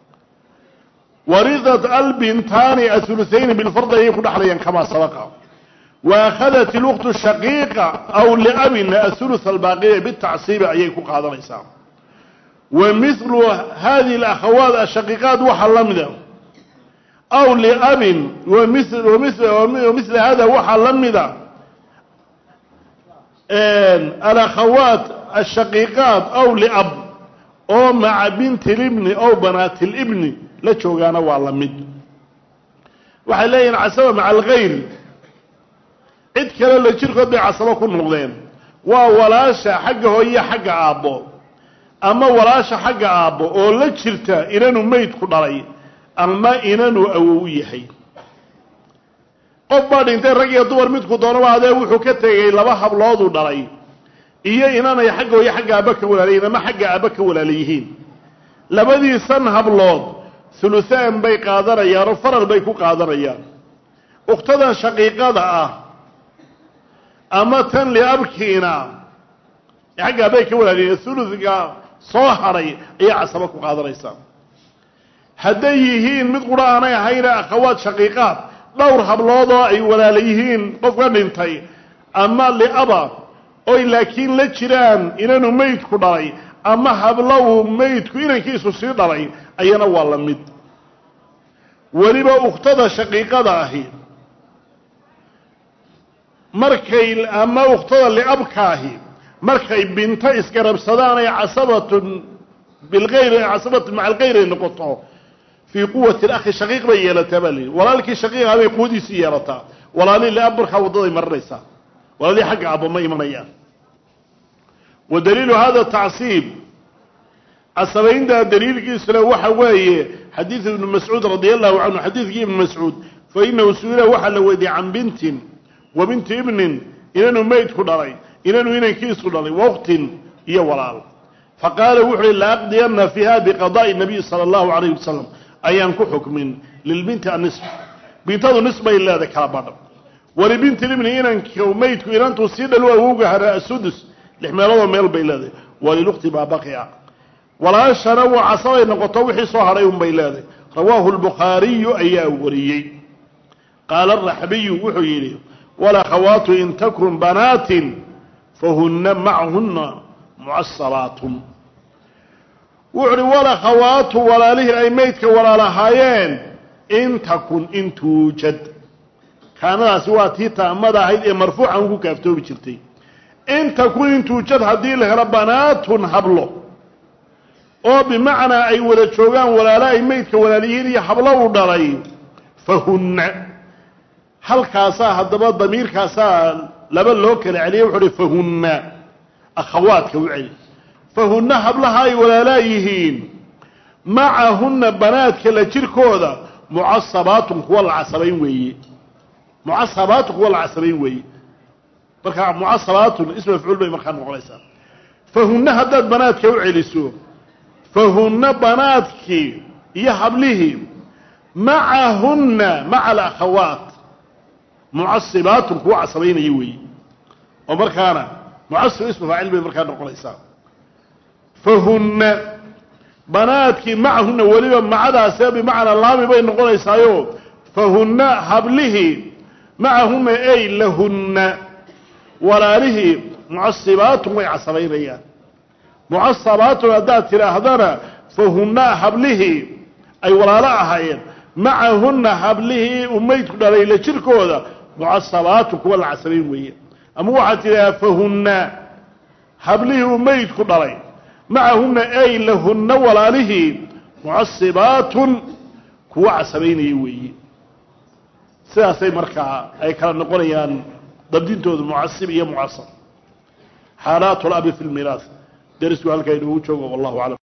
ورثت البنتان الثلثين بالفرض يكون حريا كما سبق وأخذت الأخت الشقيقة أو لأب الثلث الباقي بالتعصيب أيكم قادر الإسلام ومثل هذه الأخوات الشقيقات وحلمنا أو لأب ومثل هذا وحلمنا الأخوات الشقيقات أو لأب أو مع بنت الابن أو بنات الابن لا تشوغانا وعلمد وحلين عصبة مع الغير عد كلا لا جيركود بي عصبة كل نقدين وولاشا حقه هي حق أبو أما ولاشا حق أبو أو لا جيرتا إنانو ميت كدلي أما إنانو أوويحي قف بعد انتين رقيا دور ميت كدونا وهذا وحو كتاقي لبا حبلادو دلي إيا إنانا يحقه هي حق أباك ولا ما حق أباك ولا ليهين لبدي سن حبلاد ثلثان بي قادريان وفرل بي كو قادريان اقتدى شقيقة أما تن لأبكينا حقا بيك ولا لي الثلث صاحري أي عصبك قادريسان هديهين مد قرآني هينا أخوات شقيقات دور حبلوضا أي ولا ليهين قفقا انتي أما لأبا أي لكن لجران إنانو ميت كداري أما حبلو ميت كو إنان كيسو سيداري أينا والله مد ولبا اقتدى شقيقة أهي markay ama waqtada liabkaahi markay binta iskarabsadaan ay casabatu bilghayr casabatu ma'a alghayr noqoto fi quwwati al-akhi shaqiiq bay yeelata bali walaalkii shaqiiq ay quudiisi yeelata walaali liabarka wadada maraysa walaali xaq aba ma imanayaan ودليل هذا التعصيب السبعين ده دليل كيسنا وحواي حديث ابن مسعود رضي الله عنه حديث ابن مسعود فإنه سئل وحل ودي عن بنت وبنت ابن إنه ميت كدري إنه كيس كدري وقت هي ولال فقال وحي لا أقضين فيها بقضاء النبي صلى الله عليه وسلم أيان كحكم للبنت النصف بنت النصف إلا ذاك بعض ولبنت الابن إنه ميت إنه تصيد الوجه السدس لحمله ميل بيلاده وللأخت ما بقي ولا شنو عصاي نقطوحي صهريهم بيلاده رواه البخاري أي وريي قال الرحبي وحيي ولا خوات إن تكن بنات فهن معهن معصرات وعري ولا خوات ولا له أي ميتك ولا لهايين إن تكن إن توجد كان سواتي تأمد هيد مرفوعا وكافتو بجرتي إن تكون إن توجد هذه له بنات هبله أو بمعنى أي ولا شوغان ولا لا أي ميتك ولا لهين يحبله ودري فهن هل كاسا هدبا ضمير كاسا لبا لوكل عليه وحري فهن أخواتك وعي فهن هبلها ولا لا يهين معهن بناتك لجركوذا معصبات هو العصبين وي معصبات هو العصبين وي بركع معصبات اسم مفعول به مرخان مقليسا فهن هدد بناتك وعي لسوء فهن بناتك يحبله معهن مع الأخوات معصبات هو عصبين يوي ومركانا معصب اسمه فاعل به مركان القليسان فهن بناتك معهن وليبا مع ذا سبب معنى الله بين القليسان فهن حبله معهن أي لهن ولا له معصبات وعصبين ريان معصبات أدات الأهدار فهن حبله أي ولا لا هين معهن حبله أميتك دليل شركه هذا معصباتك والعسرين وهي أموحت لها فهن حبله أميتك دليل معهن أي لهن ولاله معصبات كوا عصبين يوي سياسي مركع أي كان نقوليان ضدين تود معصب هي معصب حالات الأب في الميراث درسوا هالكيدو والله أعلم